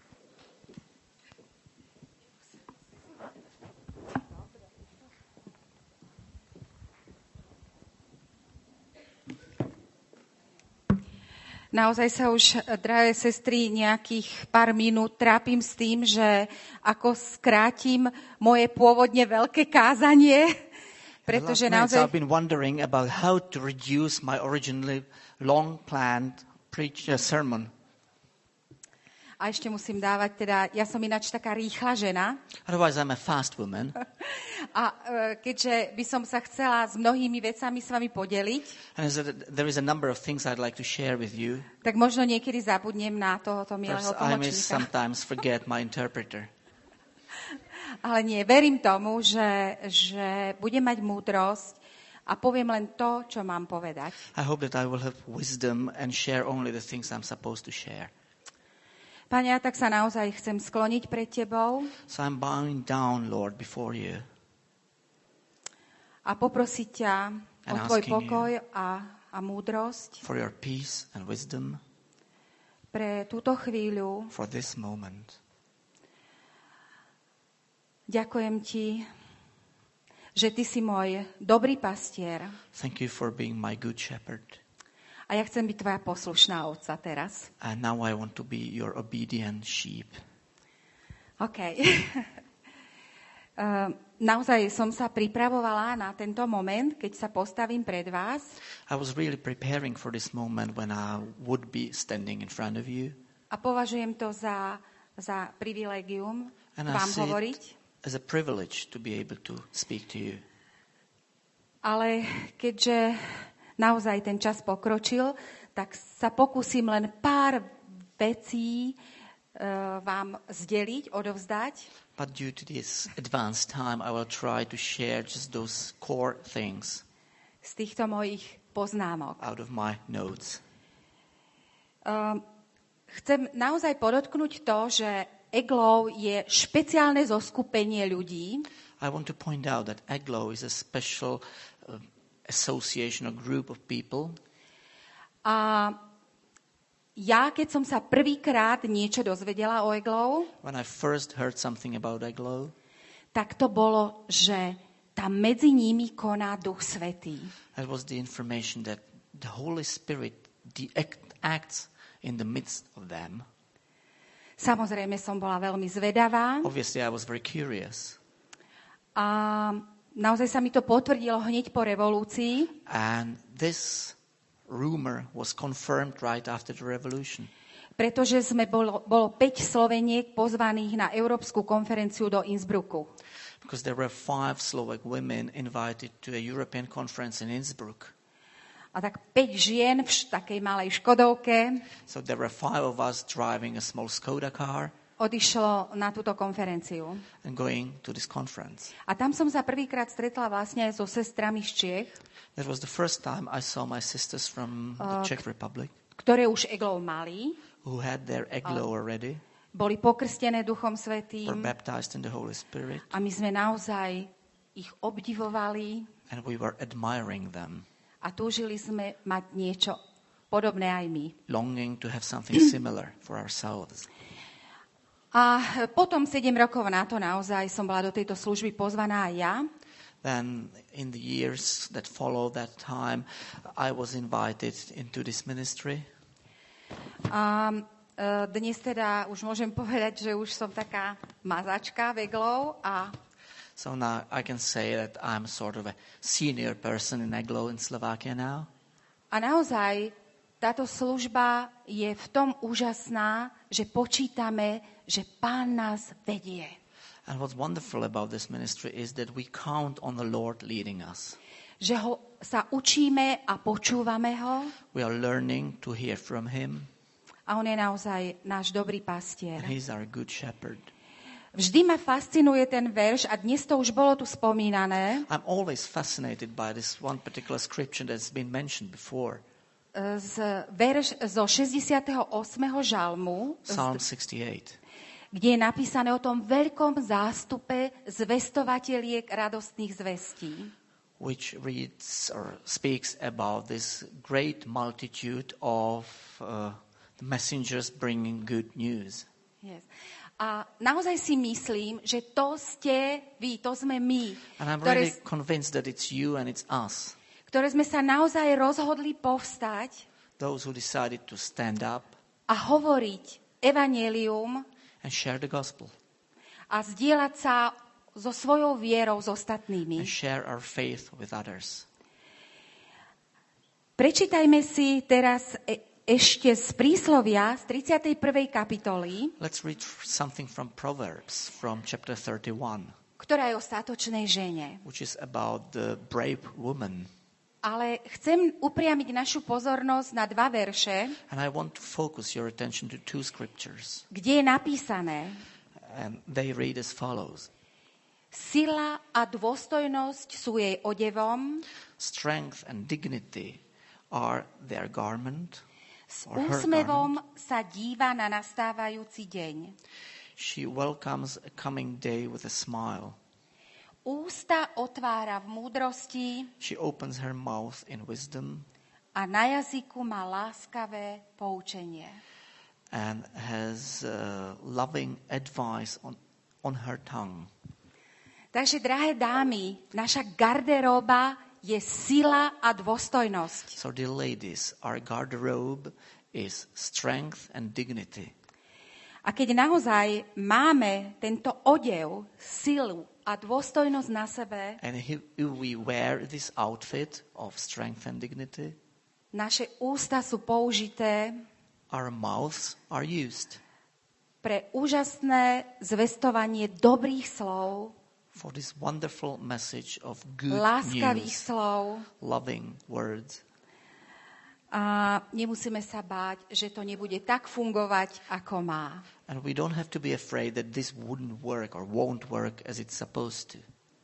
Naozaj sa už, drahé sestry, nejakých pár minút trápim s tým, že ako skrátim moje pôvodne veľké kázanie, pretože naozaj... I've been wondering about how to reduce my originally long planned preach uh, sermon. A ešte musím dávať, teda, ja som ináč taká rýchla žena. Otherwise, I'm a fast woman. A e, keďže by som sa chcela s mnohými vecami s vami podeliť, And so there is a number of things I'd like to share with you. tak možno niekedy zabudnem na tohoto milého Perhaps I may tlmočníka. sometimes forget my interpreter. Ale nie, verím tomu, že, že budem mať múdrosť a poviem len to, čo mám povedať. I hope that I will have wisdom and share only the things I'm supposed to share. Pane, ja tak sa naozaj chcem skloniť pred Tebou So I'm bowing down, Lord, before you. a poprosiť ťa o And Tvoj asking pokoj a, a múdrosť For your peace and wisdom pre túto chvíľu. for this moment. Ďakujem Ti, že Ty si môj dobrý pastier Thank you for being my good shepherd. a ja chcem byť Tvoja poslušná ovca teraz. And now I want to be your obedient sheep. OK. Uh, naozaj som sa pripravovala na tento moment, keď sa postavím pred vás. I was really preparing for this moment when I would be standing in front of you. A považujem to za, za privilegium And I vám see hovoriť. it as a privilege to be able to speak to you. Ale keďže naozaj ten čas pokročil, tak sa pokúsim len pár vecí uh, vám zdeliť, odovzdať. But due to this advanced time, I will try to share just those core things Z týchto mojich poznámok. out of my notes. Uh, chcem naozaj podotknúť to, že Eglow je špeciálne zoskupenie ľudí, I want to point out that Aglow is a special uh, association or group of people. a ja, keď som sa prvýkrát niečo dozvedela o Eglow, When I first heard something about Aglow, tak to bolo, že tam medzi nimi koná Duch Svätý. that was the information that the Holy Spirit de- act, acts in the midst of them. Samozrejme som bola veľmi zvedavá Obviously, I was very curious. a naozaj sa mi to potvrdilo hneď po revolúcii, And this rumor was confirmed right after the revolution. pretože sme bolo, bolo päť Sloveniek pozvaných na Európsku konferenciu do Innsbrucku. Because there were five Slovak women invited to a European conference in Innsbruck. A tak päť žien v š- takej malej Škodovke So there were five of us driving a small Skoda car odišlo na túto konferenciu. and going to this conference. A tam som sa prvýkrát stretla vlastne aj so sestrami z Čiech, That was the first time I saw my sisters from the Czech Republic ktoré už Eglow mali, who had their Aglow already, boli pokrstené Duchom were Svätým baptized in the Holy Spirit, a my sme naozaj ich obdivovali and we were admiring them, a túžili sme mať niečo podobné aj my. longing to have something similar for ourselves. A potom sedem rokov na to naozaj som bola do tejto služby pozvaná aj ja. Then in the years that followed that time, I was invited into this ministry. A e, dnes teda už môžem povedať, že už som taká mazačka v Eglow a So now I can say that I'm sort of a senior person in Aglow in Slovakia now. A naozaj táto služba je v tom úžasná, že počítame, že Pán nás vedie. And what's wonderful about this ministry is that we count on the Lord leading us. Že ho sa učíme a počúvame ho We are learning to hear from Him, a on je naozaj náš dobrý pastier. and He's our good shepherd. Vždy ma fascinuje ten verš a dnes to už bolo tu spomínané I'm always fascinated by this one particular scripture that's been mentioned before, z verš zo šesťdesiateho ôsmeho žalmu, Psalm sixty-eight. kde je napísané o tom veľkom zástupe zvestovateliek radostných zvestí. Which reads or speaks about this great multitude of uh, messengers bringing good news. Yes. A naozaj si myslím, že to ste vy, to sme my, And I'm ktoré, really convinced that it's you and it's us, ktoré sme sa naozaj rozhodli povstať those who decided to stand up a hovoriť evanjelium and share the gospel a zdieľať sa so svojou vierou s ostatnými. and share our faith with others. Prečítajme si teraz e- ešte z príslovia z tridsiatej prvej kapitoly, Let's read something from Proverbs from chapter thirty-one, ktorá je o statočnej žene. which is about the brave woman. Ale chcem upriamiť našu pozornosť na dva verše, And I want to focus your attention to two scriptures. kde je napísané: And they read as follows. Sila a dôstojnosť sú jej odevom, Strength and dignity are their garment, s or her úsmevom garment. sa díva na nastávajúci deň. She welcomes a coming day with a smile. Ústa otvára v múdrosti She opens her mouth in wisdom a na jazyku má láskavé poučenie. and has uh, loving advice on, on her tongue. Takže, drahé dámy, naša garderóba je sila a dôstojnosť. So, dear ladies, our garderobe is strength and dignity. A keď naozaj máme tento odev, silu a dôstojnosť na sebe, And if if we wear this outfit of strength and dignity, naše ústa sú použité our mouths are used pre úžasné zvestovanie dobrých slov, for this wonderful message of good láskavých news, slov. loving words. A nemusíme sa báť, že to nebude tak fungovať, ako má. And we don't have to be afraid that this wouldn't work or won't work as it's supposed to.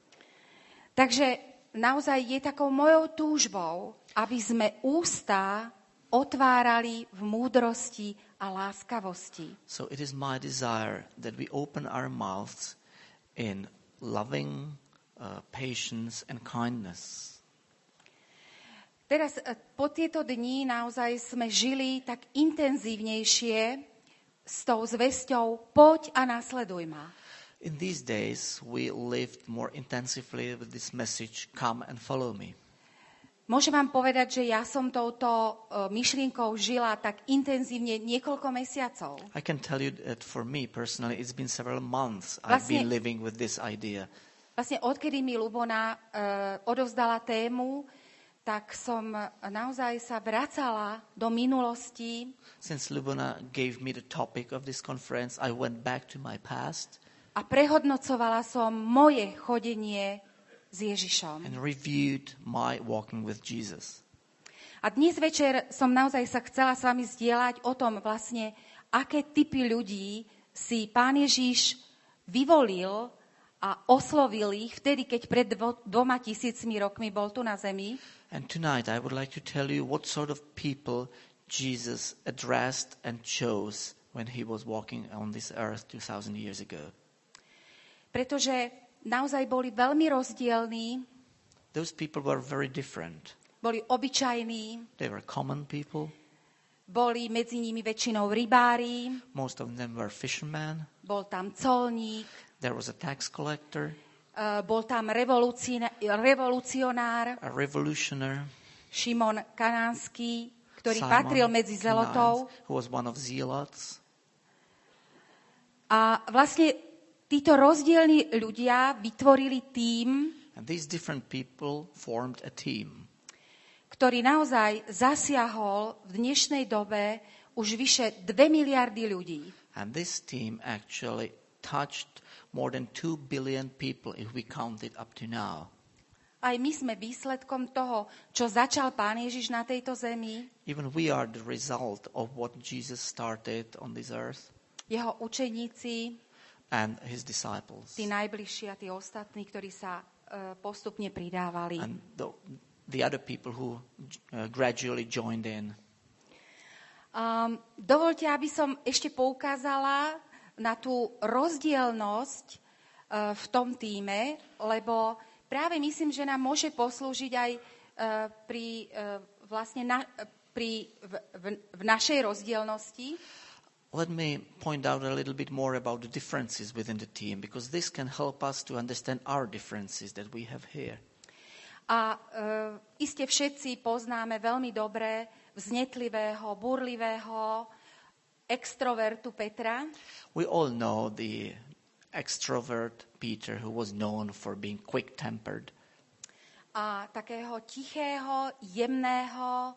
Takže naozaj je takou mojou túžbou, aby sme ústa otvárali v múdrosti a láskavosti. So it is my desire that we open our mouths in loving, uh, patience and kindness. Teraz po tieto dni naozaj sme žili tak intenzívnejšie s tou zvesťou poď a nasleduj ma. In these days we lived more intensively with this message, come and follow me. Môžem vám povedať, že ja som touto uh, myšlienkou žila tak intenzívne niekoľko mesiacov. I can tell you that for me personally it's been several months Vlastne- I've been living with this idea. Vlastne odkedy mi Ľubona uh, odovzdala tému, tak som naozaj sa vracala do minulosti Since Lubona gave me the topic of this conference, I went back to my past a prehodnocovala som moje chodenie s Ježišom. and reviewed my walking with Jesus. A dnes večer som naozaj sa chcela s vami zdieľať o tom vlastne, aké typy ľudí si Pán Ježiš vyvolil a oslovil ich vtedy, keď pred dvo, dvoma tisícmi rokmi bol tu na zemi. And tonight I would like to tell you what sort of people Jesus addressed and chose when he was walking on this earth two thousand years ago. Pretože naozaj boli veľmi rozdielní, Those people were very different. boli obyčajní, They were common people. boli medzi nimi väčšinou rybári, Most of them were fishermen. bol tam colník, There was a tax collector, uh, bol tam revoluciona- revolucionár a revolutionary, Šimon Kanánsky, ktorý Simon patril medzi zelotov. Canaan, who was one of zealots. A vlastne títo rozdielni ľudia vytvorili tím, And these different people formed a team. ktorý naozaj zasiahol v dnešnej dobe už vyše dve miliardy ľudí. And this team actually touched more than two billion people if we count it up to now. Aj my sme výsledkom toho, čo začal Pán Ježiš na tejto zemi, Even we are the result of what Jesus started on this earth jeho učeníci, and his disciples. tí najbližší a tí ostatní, ktorí sa uh, postupne pridávali. And the, the other people who uh, gradually joined in. Um, dovolte, aby som ešte poukázala na tú rozdielnosť uh, v tom tíme, lebo práve myslím, že nám môže poslúžiť aj uh, pri, uh, vlastne na, pri, v, v, v našej rozdielnosti. Let me point out a little bit more about the differences within the team, because this can help us to understand our differences that we have here. A uh, iste všetci poznáme veľmi dobre vznetlivého, burlivého extrovertu Petra. We all know the extrovert Peter, who was known for being quick-tempered. A takého tichého, jemného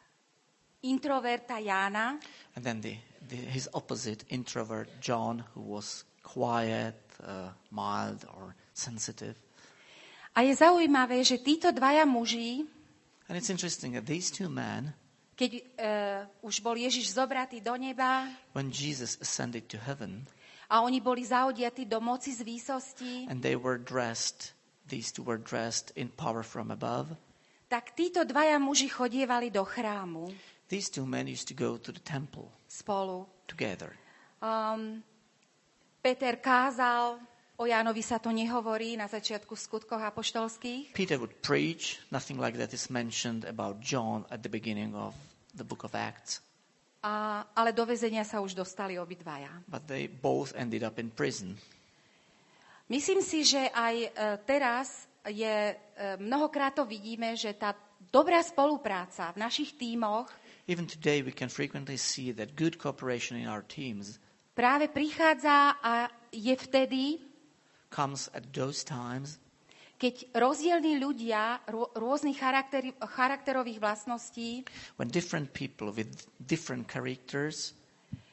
introverta Jána. And then the, the, his opposite, introvert John, who was quiet, uh, mild or sensitive. A je zaujímavé, že títo dvaja muži, And it's interesting that these two men, keď uh, už bol Ježiš zobratý do neba when Jesus ascended to heaven, a oni boli zaodiatí do moci z výsosti, and they were dressed, these two were dressed in power from above, tak títo dvaja muži chodievali do chrámu these two men used to go to the temple spolu. together. Um, Peter kázal, o Jánovi sa to nehovorí na začiatku v skutkoch apoštolských. Peter would preach, nothing like that is mentioned about John at the beginning of the book of Acts. A, ale do väzenia sa už dostali obidvaja. But they both ended up in prison. Myslím si, že aj e, teraz je, e, mnohokrát to vidíme, že tá dobrá spolupráca v našich tímoch Even today we can frequently see that good cooperation in our teams práve prichádza a je vtedy, comes at those times keď rozdielní ľudia rô, rôznych charakter, charakterových vlastností when different people with different characters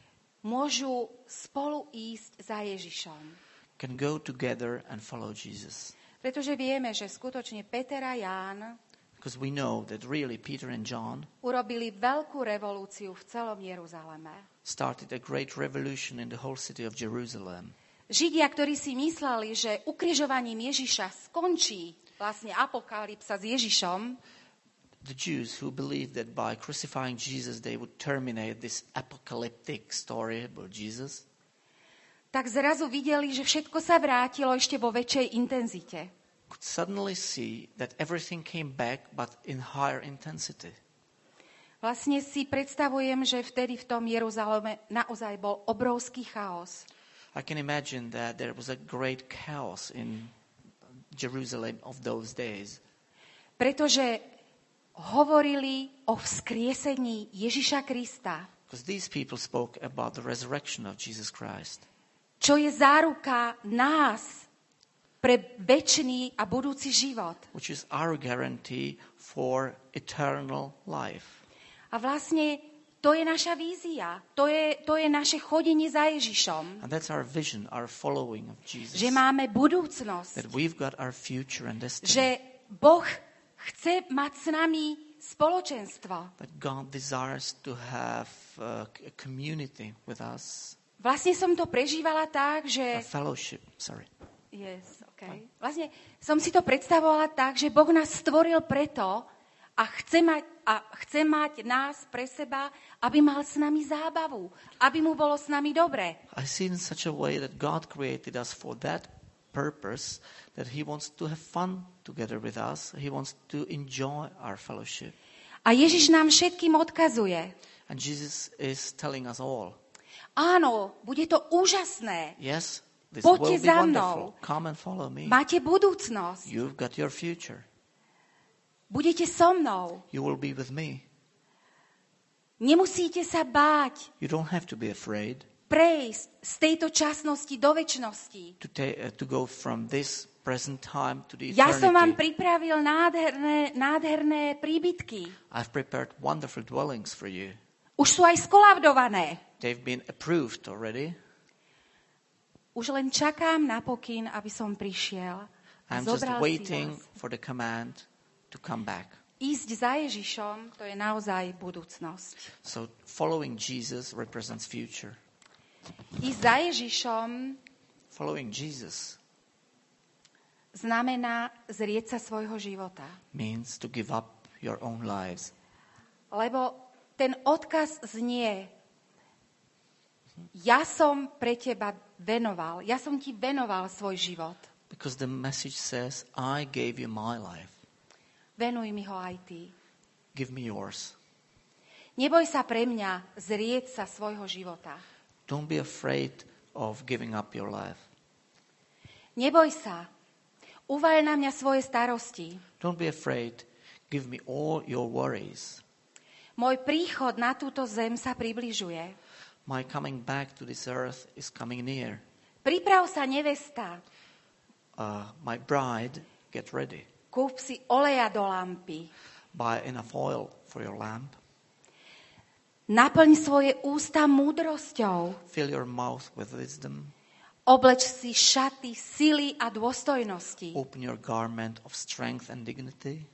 môžu spolu ísť za Ježišom. Can go together and follow Jesus. Pretože vieme, že skutočne Peter a Ján Because we know that really Peter and John urobili veľkú revolúciu v celom Jeruzaleme. started a great revolution in the whole city of Jerusalem. Židia, ktorí si mysleli, že ukrižovaním Ježiša skončí vlastne apokalypsa s Ježišom, The Jews who believed that by crucifying Jesus they would terminate this apocalyptic story about Jesus, tak zrazu videli, že všetko sa vrátilo ešte vo väčšej intenzite. could suddenly see that everything came back but in higher intensity. Vlastne si predstavujem, že vtedy v tom Jeruzaleme naozaj bol obrovský chaos. I can imagine that there was a great chaos in Jerusalem of those days. Pretože hovorili o vzkriesení Ježiša Krista, Because these people spoke about the resurrection of Jesus Christ, čo je záruka nás pre večný a budúci život. which is our guarantee for eternal life. A vlastne to je naša vízia, to je, to je naše chodenie za Ježišom. And that's our vision, our following of Jesus. Že máme budúcnosť, That we've got our future and destiny. že Boh chce mať s nami spoločenstvo. That God desires to have uh, a community with us, Vlastne som to prežívala tak, a že... fellowship, sorry. Yes, okay. Vlastne som si to predstavovala tak, že Boh nás stvoril preto a chce mať, a chce mať nás pre seba, aby mal s nami zábavu, aby mu bolo s nami dobre. I see in such a way that God created us for that purpose, that He wants to have fun together with us. He wants to enjoy our fellowship. A Ježiš nám všetkým odkazuje. And Jesus is telling us all, Áno, bude to úžasné. yes, this Poďte will be za wonderful. mnou. Come and follow me. Máte budúcnosť. You've got your future. Budete so mnou. You will be with me. Nemusíte sa báť You don't have to be afraid prejsť z tejto časnosti do večnosti. to, ta- uh, to go from this present time to the Ja som vám eternity. pripravil nádherné, nádherné príbytky. I've prepared wonderful dwellings for you. Už sú aj skolavdované. They've been approved already. Už len čakám na pokyn, aby som prišiel a I'm just zobral si waiting vás. for the command to come back. Ísť za Ježišom, to je naozaj budúcnosť. So following Jesus represents future. Ísť za Ježišom Following Jesus znamená zrieť sa svojho života. means to give up your own lives. Lebo ten odkaz znie, ja som pre teba venoval, ja som ti venoval svoj život. Because the message says, I gave you my life. Venuj mi ho aj ty. Give me yours. Neboj sa pre mňa zrieť sa svojho života. Don't be afraid of giving up your life. Neboj sa. Uvaľ na mňa svoje starosti. Don't be afraid. Give me all your worries. Môj príchod na túto zem sa približuje. My coming back to this earth is coming near. Priprav sa, nevesta. Uh, my bride, get ready. Kúp si oleja do lampy. Buy enough oil for your lamp. Naplň svoje ústa múdrosťou. Fill your mouth with wisdom. Obleč si šaty sily a dôstojnosti. Open your garment of strength and dignity.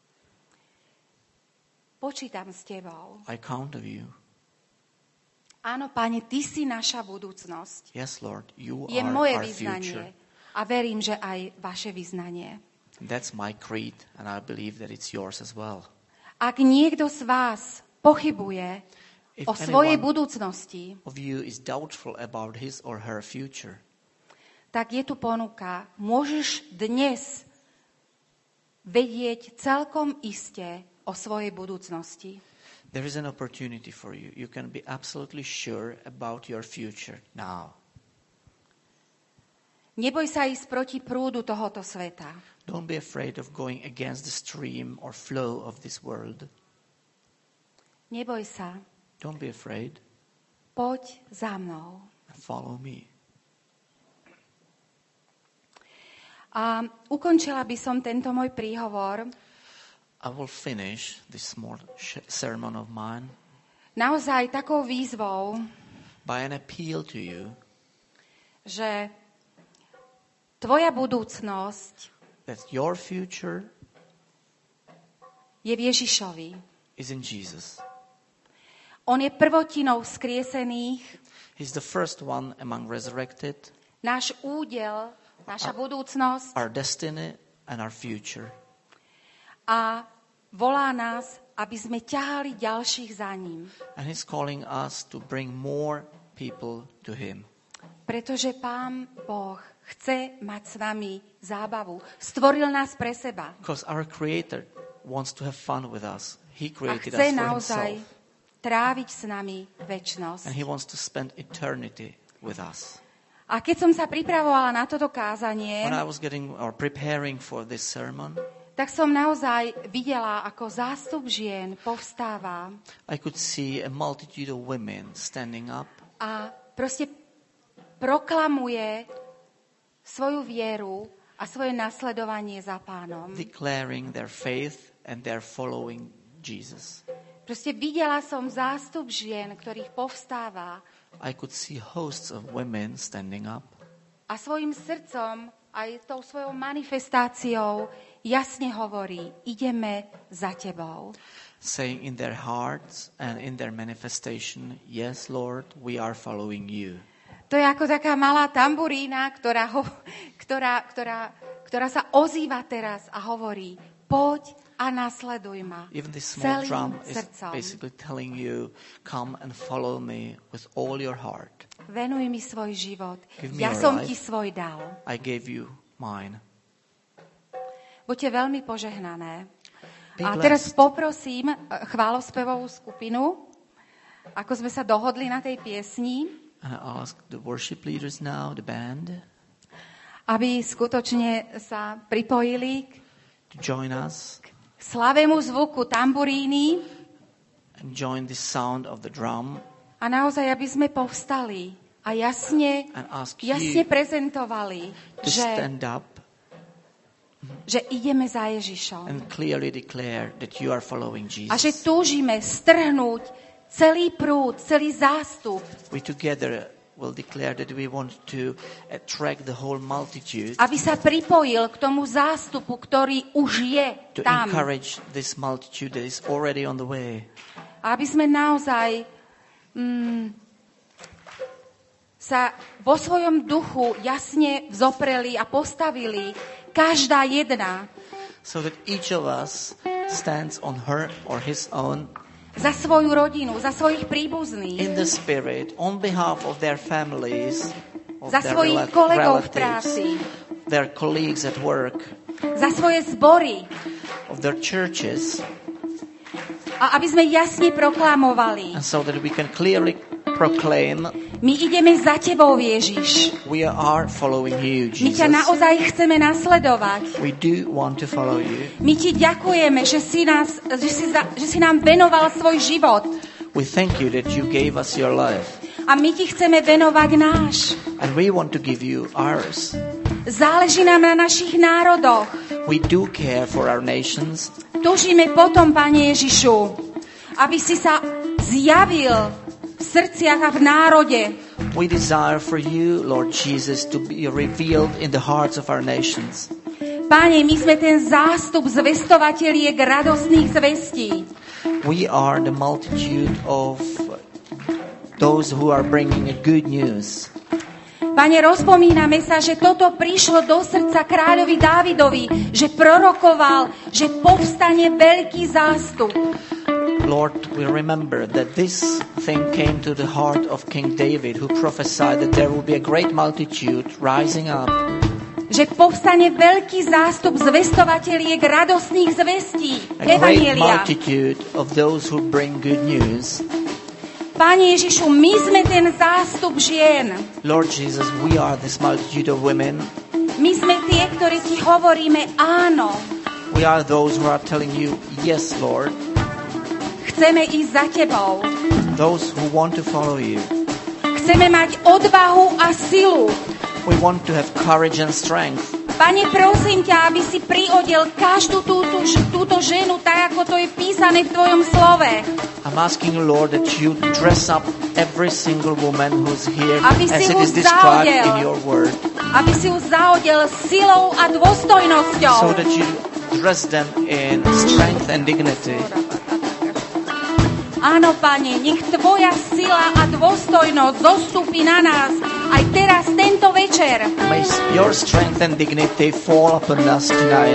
Počítam s tebou. I count of you. Áno, Pane, ty si naša budúcnosť. Yes, Lord, you Je are moje our vyznanie. future. A verím, že aj vaše vyznanie. That's my creed, and I believe that it's yours as well. Ak niekto z vás pochybuje If o svojej anyone budúcnosti, of you is doubtful about his or her future, tak je tu ponuka. Môžeš dnes vedieť celkom iste o svojej budúcnosti. there is an opportunity for you. You can be absolutely sure about your future now. Neboj sa ísť proti prúdu tohoto sveta. Don't be afraid of going against the stream or flow of this world. Neboj sa. Don't be afraid Poď za mnou. and follow me. A ukončila by som tento môj príhovor I will finish this small sh- sermon of mine naozaj takou výzvou, by an appeal to you že tvoja budúcnosť that your future je v Ježišovi. is in Jesus. On je prvotinou vzkriesených. He's the first one among resurrected, Náš údel, naša budúcnosť our destiny and our future. a volá nás, aby sme ťahali ďalších za ním. And he's calling us to bring more people to him. Pretože Pán Boh chce mať s nami zábavu. Stvoril nás pre seba. Because our Creator wants to have fun with us. He A created chce us for naozaj himself. tráviť s nami večnosť. And he wants to spend eternity with us. A keď som sa pripravovala na toto kázanie, When I was getting or preparing for this sermon, tak som naozaj videla, ako zástup žien povstáva I could see a multitude of women standing up a proste proklamuje svoju vieru a svoje nasledovanie za Pánom. declaring their faith and their following Jesus. Proste videla som zástup žien, ktorých povstáva I could see hosts of women standing up a svojim srdcom aj tou svojou manifestáciou jasne hovorí, ideme za tebou. saying in their hearts and in their manifestation, yes, Lord, we are following you. To je ako taká malá tamburína, ktorá, ho, ktorá, ktorá, ktorá sa ozýva teraz a hovorí, poď a nasleduj ma Even this small celým drum is srdcom. basically telling you, come and follow me with all your heart. Venuj mi svoj život. Give me Ja your som life. ti svoj dal. I gave you mine. Buďte veľmi požehnané. Be A teraz blessed. poprosím chválospevovú skupinu, ako sme sa dohodli na tej piesni, And I ask the worship leaders now, the band, aby skutočne sa pripojili k to join us slavému zvuku tamburíny and join the sound of the drum a naozaj, aby sme povstali a jasne, and ask jasne you prezentovali, to že, stand up že ideme za Ježišom. and clearly declare that you are following A že Jesus. túžime strhnúť celý prúd, celý zástup, We together will declare that we want to attract the whole multitude, aby sa pripojil k tomu zástupu, ktorý už je to tam. encourage this multitude that is already on the way. A aby sme naozaj mm, sa vo svojom duchu jasne vzopreli a postavili každá jedna So that each of us stands on her or his own za svoju rodinu, za svojich príbuzných, in the spirit on behalf of their families, of za their svojich rela- kolegov v relatives, práci, their colleagues at work, za svoje zbory. of their churches, A aby sme jasne proklamovali, and so that we can clearly proclaim, my ideme za tebou, Ježiš. we are following you, My ťa Jesus. naozaj chceme nasledovať. We do want to follow you. My ti ďakujeme, že si, nás, že si, za, že si nám venoval svoj život. We thank you that you gave us your life, A my ti chceme venovať náš. and we want to give you ours. Záleží nám na našich národoch. We do care for our nations. Túžime potom, Pane Ježišu, aby si sa zjavil v srdciach a v národe. We desire for you, Lord Jesus, to be revealed in the hearts of our nations. Páne, my sme ten zástup zvestovatieliek radostných zvestí. We are the multitude of those who are bringing a good news. Pane, rozpomíname sa, že toto prišlo do srdca kráľovi Dávidovi, že prorokoval, že povstane veľký zástup. Lord, we remember that this thing came to the heart of King David, who prophesied that there will be a great multitude rising up, Že povstane veľký zástup zvestovateľiek radostných zvestí, a great evanjelia. multitude of those who bring good news. Pane Ježišu, my sme ten zástup žien. Lord Jesus, we are this multitude of women. My sme tie, ktorí ti hovoríme áno. We are those who are telling you, yes, Lord. Chceme ísť za tebou. Those who want to follow you. Chceme mať odvahu a silu We want to have courage and strength Pane, prosím ťa, aby si priodel každú túto, túto ženu, tak ako to je písané v Tvojom slove. I'm asking you, Lord, that you dress up every single woman who's here Aby as si it ju is described zaodel. in your word. Aby si ju zaodel silou a dôstojnosťou. So that you dress them in strength and dignity. Áno, Pane, nech Tvoja sila a dôstojnosť zostúpi na nás aj teraz, tento večer. May your strength and dignity fall upon us tonight.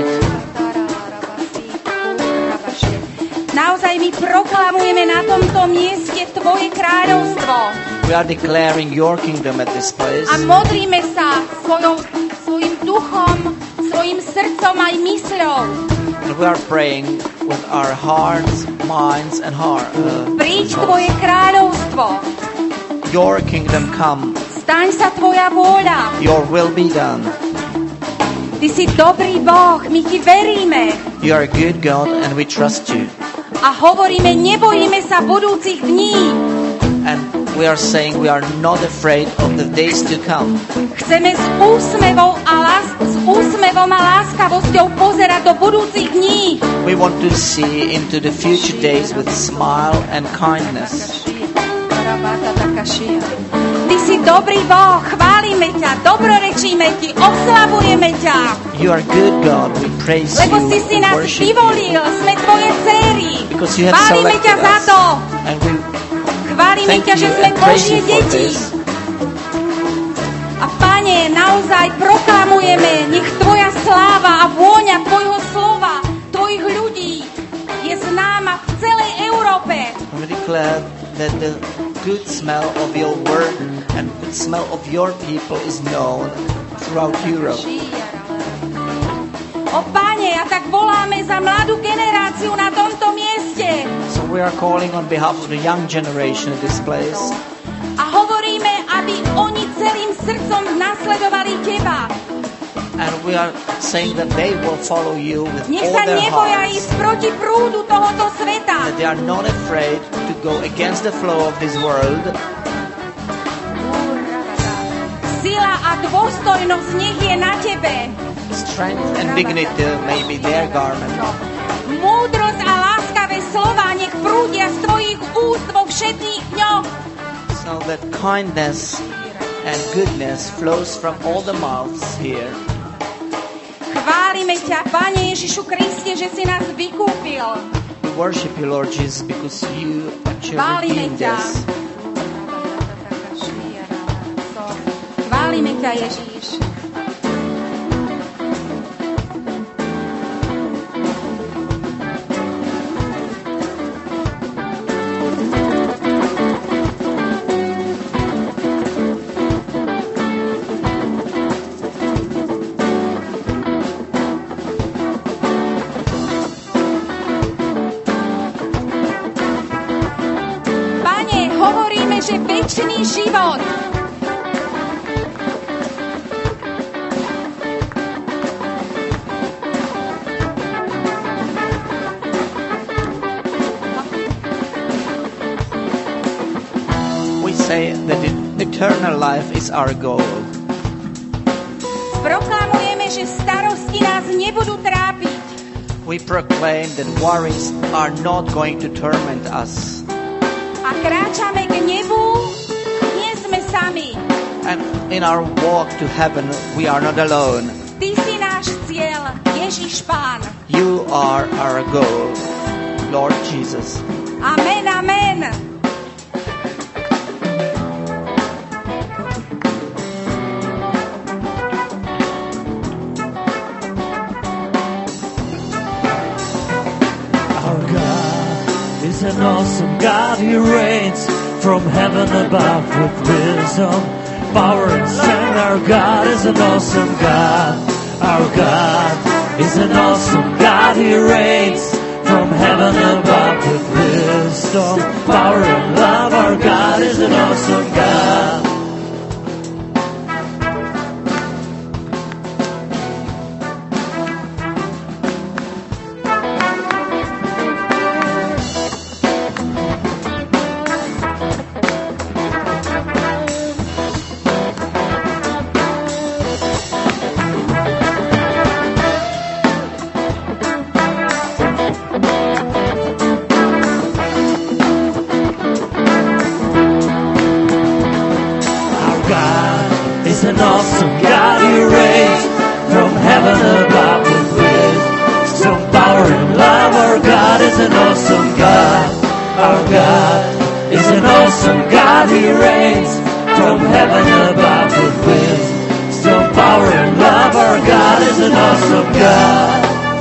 Naozaj my proklamujeme na tomto mieste Tvoje kráľovstvo. We are declaring your kingdom at this place. A modlíme sa svojou, svojim duchom, svojim srdcom aj mysľou. And we are praying with our hearts, minds and heart. Uh, Príď Tvoje kráľovstvo. Your kingdom come. Staň sa Tvoja vôľa. Your will be done. Ty si dobrý Boh, my Ti veríme. You are a good God and we trust you. A hovoríme, nebojíme sa budúcich dní. And we are saying we are not afraid of the days to come. Chceme s úsmevom a, lás- s úsmevom a láskavosťou pozerať do budúcich dní. We want to see into the future days with smile and kindness. Ty si dobrý Boh, chválime ťa, dobrorečíme Ti, oslavujeme ťa. You are good God, we praise Lebo you si si and nás worship vyvolil, you. sme Tvoje dcéry. Because you have Chválime ťa selected za us. to. And we Chválime thank ťa, you že sme and praise Božie you for deti. this. A Pane, naozaj proklamujeme, nech Tvoja sláva a vôňa Tvojho slova, Tvojich ľudí je známa v celej Európe. And we declare that the good smell of your word and good smell of your people is known throughout Europe. O Pane, a tak voláme za mladú generáciu na tomto mieste. So we are calling on behalf of the young generation in this place. A hovoríme, aby oni celým srdcom nasledovali Teba. And we are saying that they will follow you with Nech all sa their neboja hearts. ísť proti prúdu tohoto sveta. That they are not afraid to go against the flow of this world. Sila a dôstojnosť nech je na Tebe. Strength and dignity may be their garment. Múdrosť a láskavé slova nech prúdia z Tvojich úst vo všetkých dňoch. So that kindness and goodness flows from all the mouths here. Chválime ťa, Pane Ježišu Kriste, že si nás vykúpil. We worship you, Lord Jesus, because you actually Chválime redeemed ťa. us. Chválime ťa, Ježiš. Pane, hovoríme, že večný život We say that eternal life is our goal. proklamujeme, že starosti nás nebudú trápiť. We proclaim that worries are not going to torment us. A kráčame k nebu, nie sme sami. And in our walk to heaven, we are not alone. Ty si náš cieľ, Ježiš Pán. You are our goal, Lord Jesus. Amen, amen. Our God is an awesome God. He reigns from heaven above with wisdom, power, and strength. Our God is an awesome God. Our God is an awesome God. He reigns from heaven above with wisdom, power, and love. Our God is an awesome God. Our God is an awesome God. He reigns from heaven above with wisdom, power, and love. Our God is an awesome God.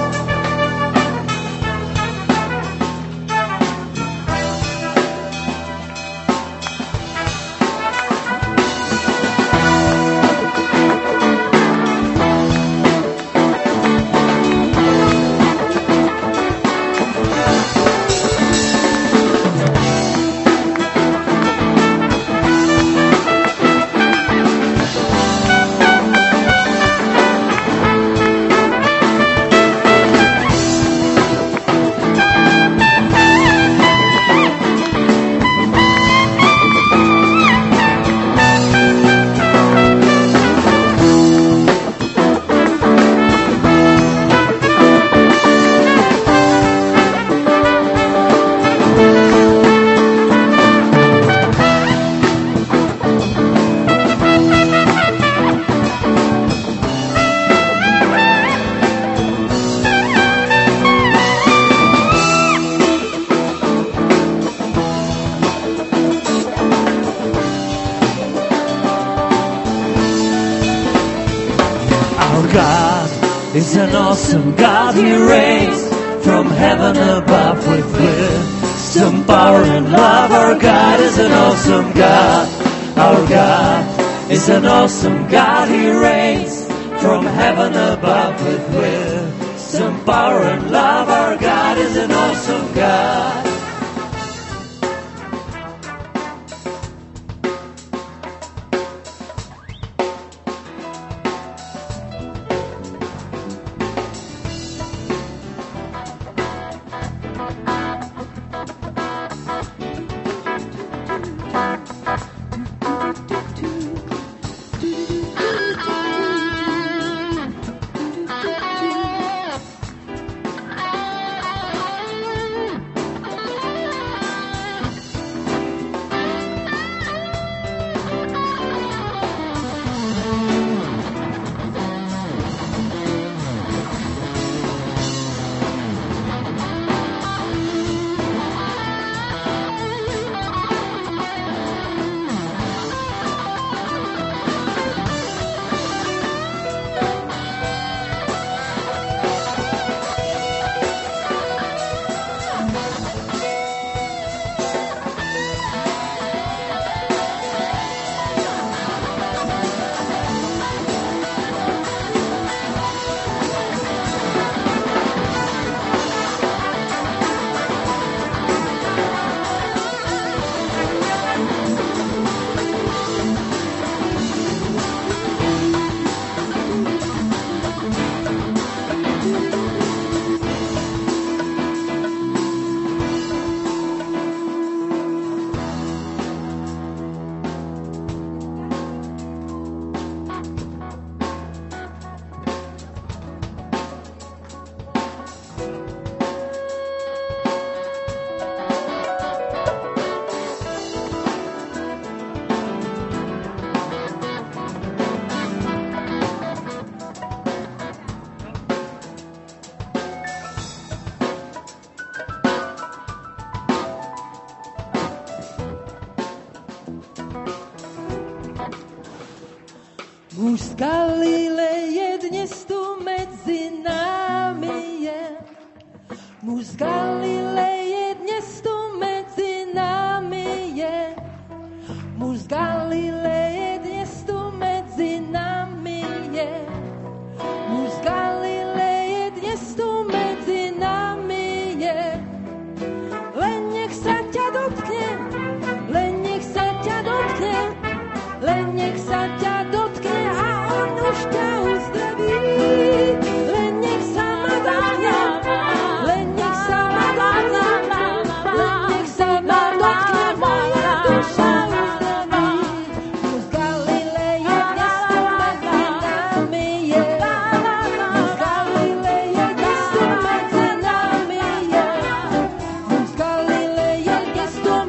Is an awesome God. He reigns from heaven above with wisdom, power, and love. Our God is an awesome God. Our God is an awesome God. He reigns from heaven above with wisdom, power, and love. Our God is an awesome God. Muž z Galileje dnes tu medzi nami je. Muž z Galileje dnes tu medzi nami je. Muž z Galileje dnes tu medzi nami je. Muž z Galileje dnes tu medzi nami je. Len nech sa ťa dotkne, len nech sa ťa dotkne, len nech sa ťa dotkne a on už ťa uzdraví. Len nech sa ma dotkne, len nech sa ma dotkne, len nech sa ma dotkne, moja duša uzdraví. Muž z Galileje dnes tu medzi nami je. Muž z Galileje dnes tu medzi nami je. Muž z Galileje dnes tu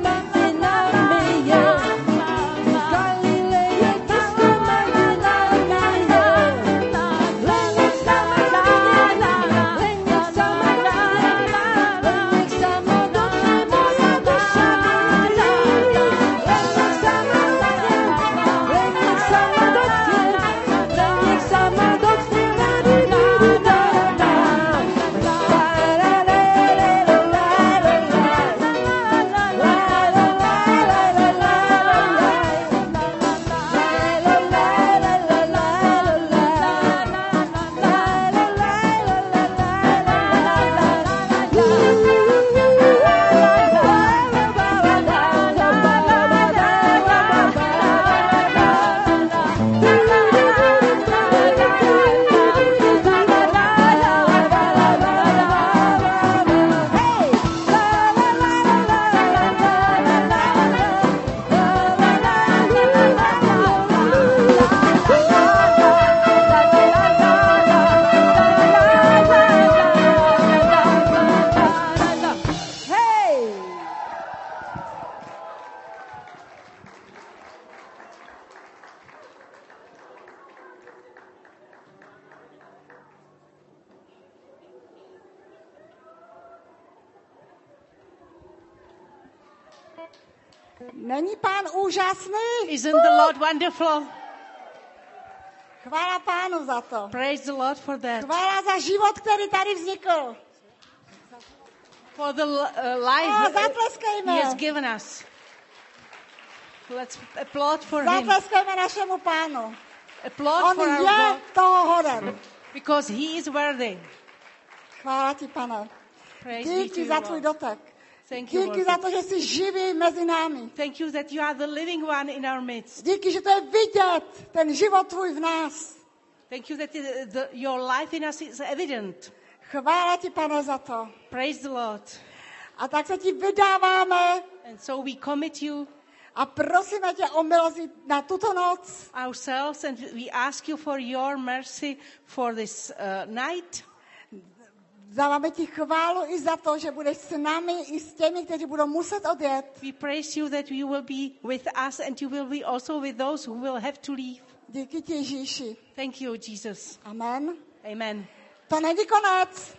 Není Pán úžasný? Isn't the Lord wonderful? Chvála Pánu za to. Praise the Lord for that. Chvála za život, který tady vznikl. For the uh, life A uh, zatleskejme. He has given us. Let's applaud for Him. Zatleskejme našemu Pánu. Applaud On for our je God. toho hoden. Because He is worthy. Chvála ti, Pane. Praise be to Díky you, za tvůj Lord. dotek. Thank you, Díky Lord. za to, že jsi živý mezi námi. Thank you that you are the living one in our midst. Díky, že to je vidět, ten život tvůj v nás. Thank you that the, the, your life in us is evident. Chvála ti, Pane, za to. Praise the Lord. A tak se ti vydáváme And so we commit you a prosíme tě o milost na tuto noc. ourselves and we ask you for your mercy for this uh, night. Dáváme ti chválu i za to, že budeš s námi i s těmi, kteří budou muset odjet. We praise you that you will be with us and you will be also with those who will have to leave. Díky ti, Ježíši. Thank you, Jesus. Amen. Amen. To není konec.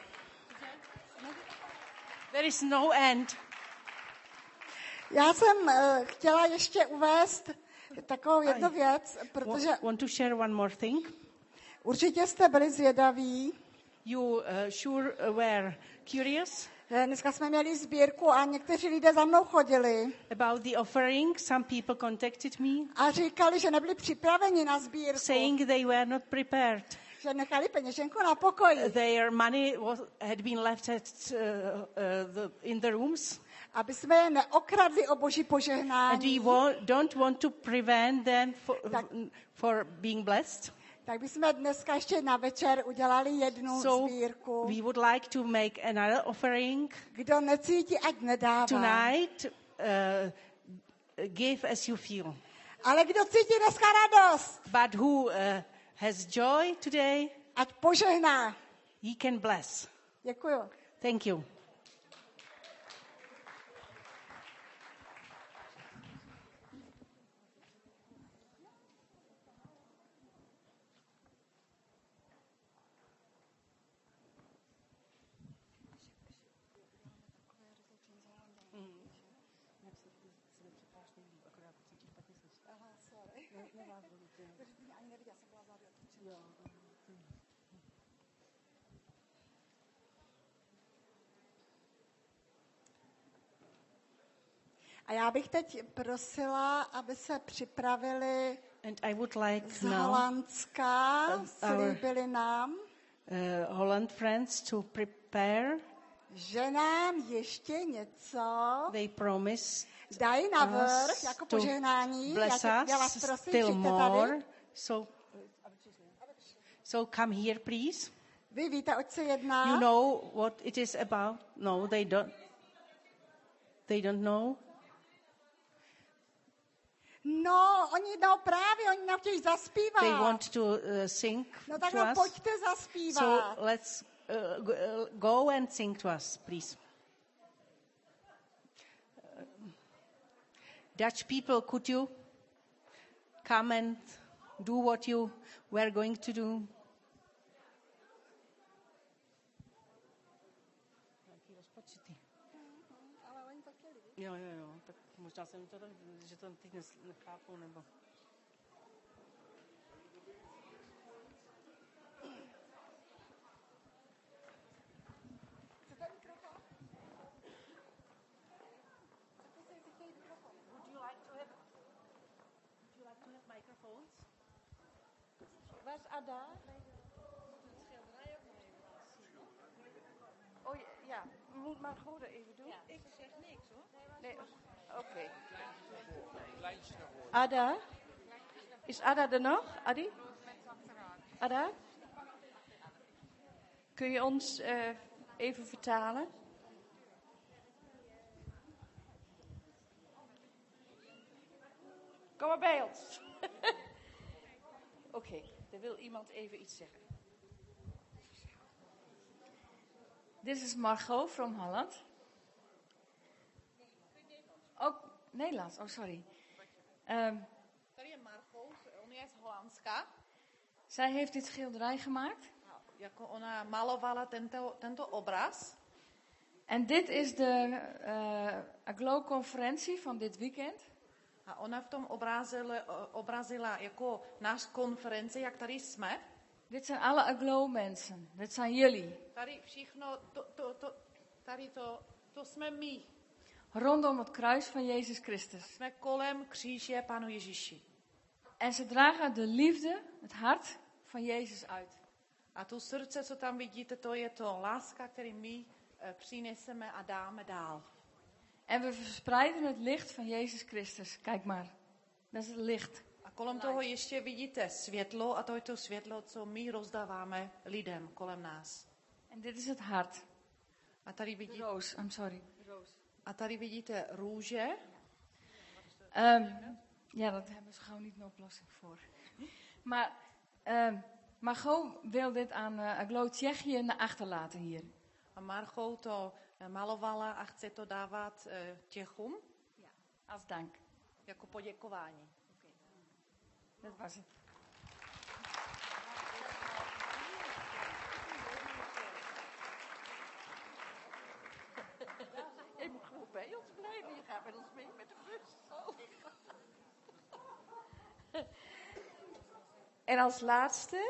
There is no end. Já jsem uh, chtěla ještě uvést takovou jednu věc, protože Wa- Want to share one more thing? určitě jste byli zvědaví. You uh, sure were curious Eh, Dneska jsme měli sbírku a někteří lidé za mnou chodili about the offering. Some people contacted me a říkali, že nebyli připraveni na sbírku, saying they were not prepared. že nechali peněženku na pokoji, Their money was, had been left at, uh, uh, the, in the rooms. aby jsme je neokradli o boží And we požehnání. wa- don't want to prevent them for, Tak. for being blessed. Tak bychom dneska ještě na večer udělali jednu So sbírku. we would like to make another offering Kdo necítí, ať nedává. tonight. Uh, give as you feel. Ale kdo cítí dneska radost, But who uh, has joy today, ať požehná. he can bless. Děkuju. Thank you. A já bych teď prosila, aby se připravili And I would like z now Holandska, Uh, our- slíbili nám, uh, Holland friends to prepare. že nám ještě něco They promise dají na vrch us jako to požehnání. bless Já, tě, já vás us prosím, still přijďte more. tady. So, so come here, please. Vy víte, oč se jedná? You know what it is about? No, they don't. They don't know. No, oni no právě, oni nám chtějí zaspívat. They want to uh, sing No tak to nám us. pojďte zaspívat. So let's uh, go, uh, go and sing to us, please. Uh, Dutch people, could you come and do what you were going to do? Jo, jo, jo, tak možná jsem to, že to teď nechápu, nebo... Would you like to have, would you like to have microphones? Waar is Ada? Oh ja, moet Margot er even doen? Ik zeg niks hoor. Nee, oké. Ada? Is Ada er nog? Adi? Ada? Kun je ons uh, even vertalen? Kom maar bij ons. Oké, okay, er wil iemand even iets zeggen. This is Margot from Holland. Oh, Nederlands. Oh, sorry. Um, Tady je Margot, ona je z Holandska. zij heeft dit schilderij gemaakt. Jako ona malovala tento, tento obraz. En dit is de uh, Aglow-conferentie van dit weekend. A ona v tom obrazila, obrazila jako náš konferenci, jak tady jsme. Dit zijn alle Aglow mensen. Dit zijn jullie. Tady všechno, to, to, to, tady to, to jsme my. Rondom het kruis van Jezus Christus. Jsme kolem kříže Pánu Ježíši. En ze dragen de liefde, het hart van Jezus uit. A to srdce, co tam vidíte, to je to láska, který my uh, přineseme a dáme dál. En we verspreiden het licht van Jezus Christus. Kijk maar, dat is het licht. A kolem toho ještě vidíte světlo a to je to světlo, co my rozdáváme lidem kolem nás. En dit is het hart. A tady vidíte... Roos, I'm sorry. A tady vidíte růže. Um, ja, dat hebben ze gewoon niet een oplossing voor. Maar um, Margot wil dit aan uh, Aglow Tsjechië achterlaten hier. A Margot to malovala a chce to dávat uh, Čechům. Ja, als dank. Jako poděkování. Okay. Dat was het. Je moet gewoon bij ons blijven. Je gaat met ons mee met de bus. Oh. En als laatste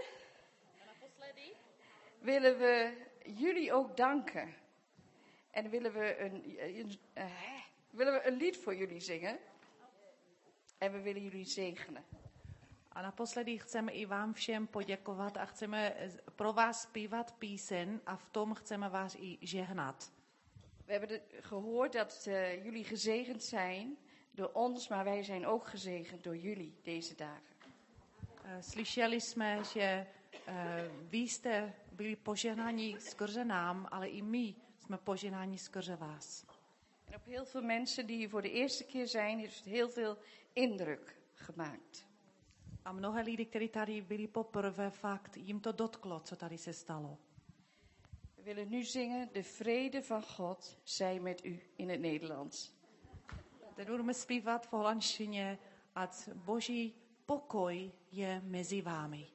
willen we jullie ook danken. En willen we een, een, uh, willen we een lied voor jullie zingen. En we willen jullie zegenen. A naposledy chceme i vám všem poděkovat a chceme pro vás zpívat píseň a v tom chceme vás i žehnat. We hebben de, gehoord dat uh, jullie gezegend zijn door ons, maar wij zijn ook gezegend door jullie deze dagen. Uh, slyšeli jsme, že uh, vy jste byli požehnáni skrze nám, ale i my jsme požehnáni skrze vás. En op heel veel mensen die hier voor de eerste keer zijn, heeft het heel veel indruk gemaakt. A mnohé lidi, kteří tady byli poprvé, fakt jim to dotklo, co tady se stalo. We willen nu zingen, de vrede van God zij met u in het Nederlands. Teď budeme zpívat v holandštině, ať Boží pokoj je mezi vámi.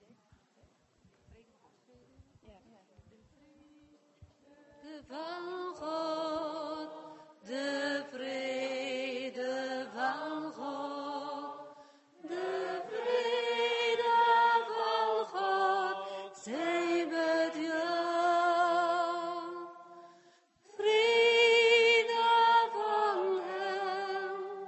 Van God, de vrede van God, de vrede van God, zij met jou. Vrede van hem,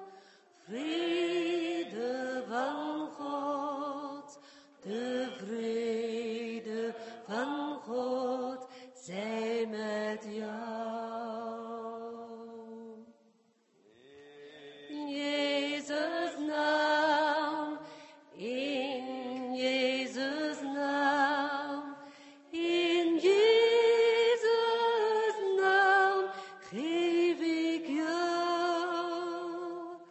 vrede van God, de vrede van God, zij met jou. In Jezus' naam, in Jezus' naam, in Jezus' naam geef ik jou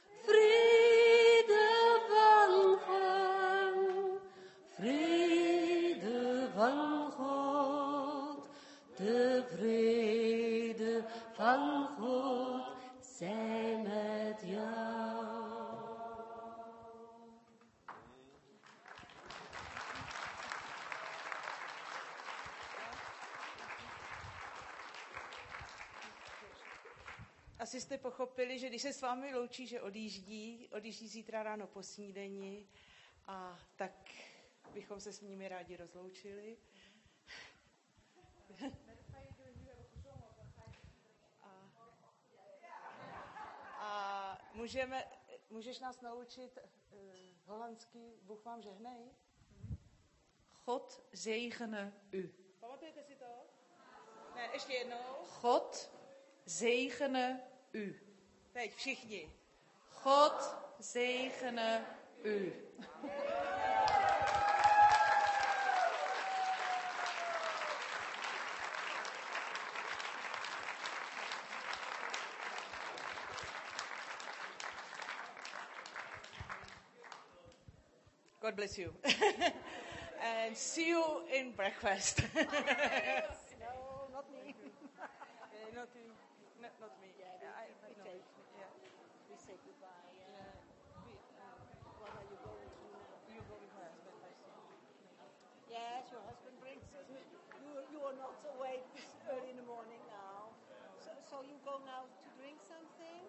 vrede van hem, vrede van God, de vrede van God zij met jou. Asi jste pochopili, že když se s vámi loučí, že odjíždí, odjíždí zítra ráno po snídani, a tak bychom se s nimi rádi rozloučili. a, a můžeme, můžeš nás naučit uh, holandsky, Bůh vám žehnej? God zegene u. Pamatujete si to? Ne, ještě jednou. God zegene u. Teď všichni. God zegene u. God bless you. And see you in breakfast. No, not me. uh, not, me. Not, not me. Yeah, we, I, we, no. take, yeah. we say goodbye. Uh, Yeah. We, uh, What are you going to now? you go with my husband, I see. Yes, your husband brings us. You, you are not awake this early in the morning now. So you go now to drink something?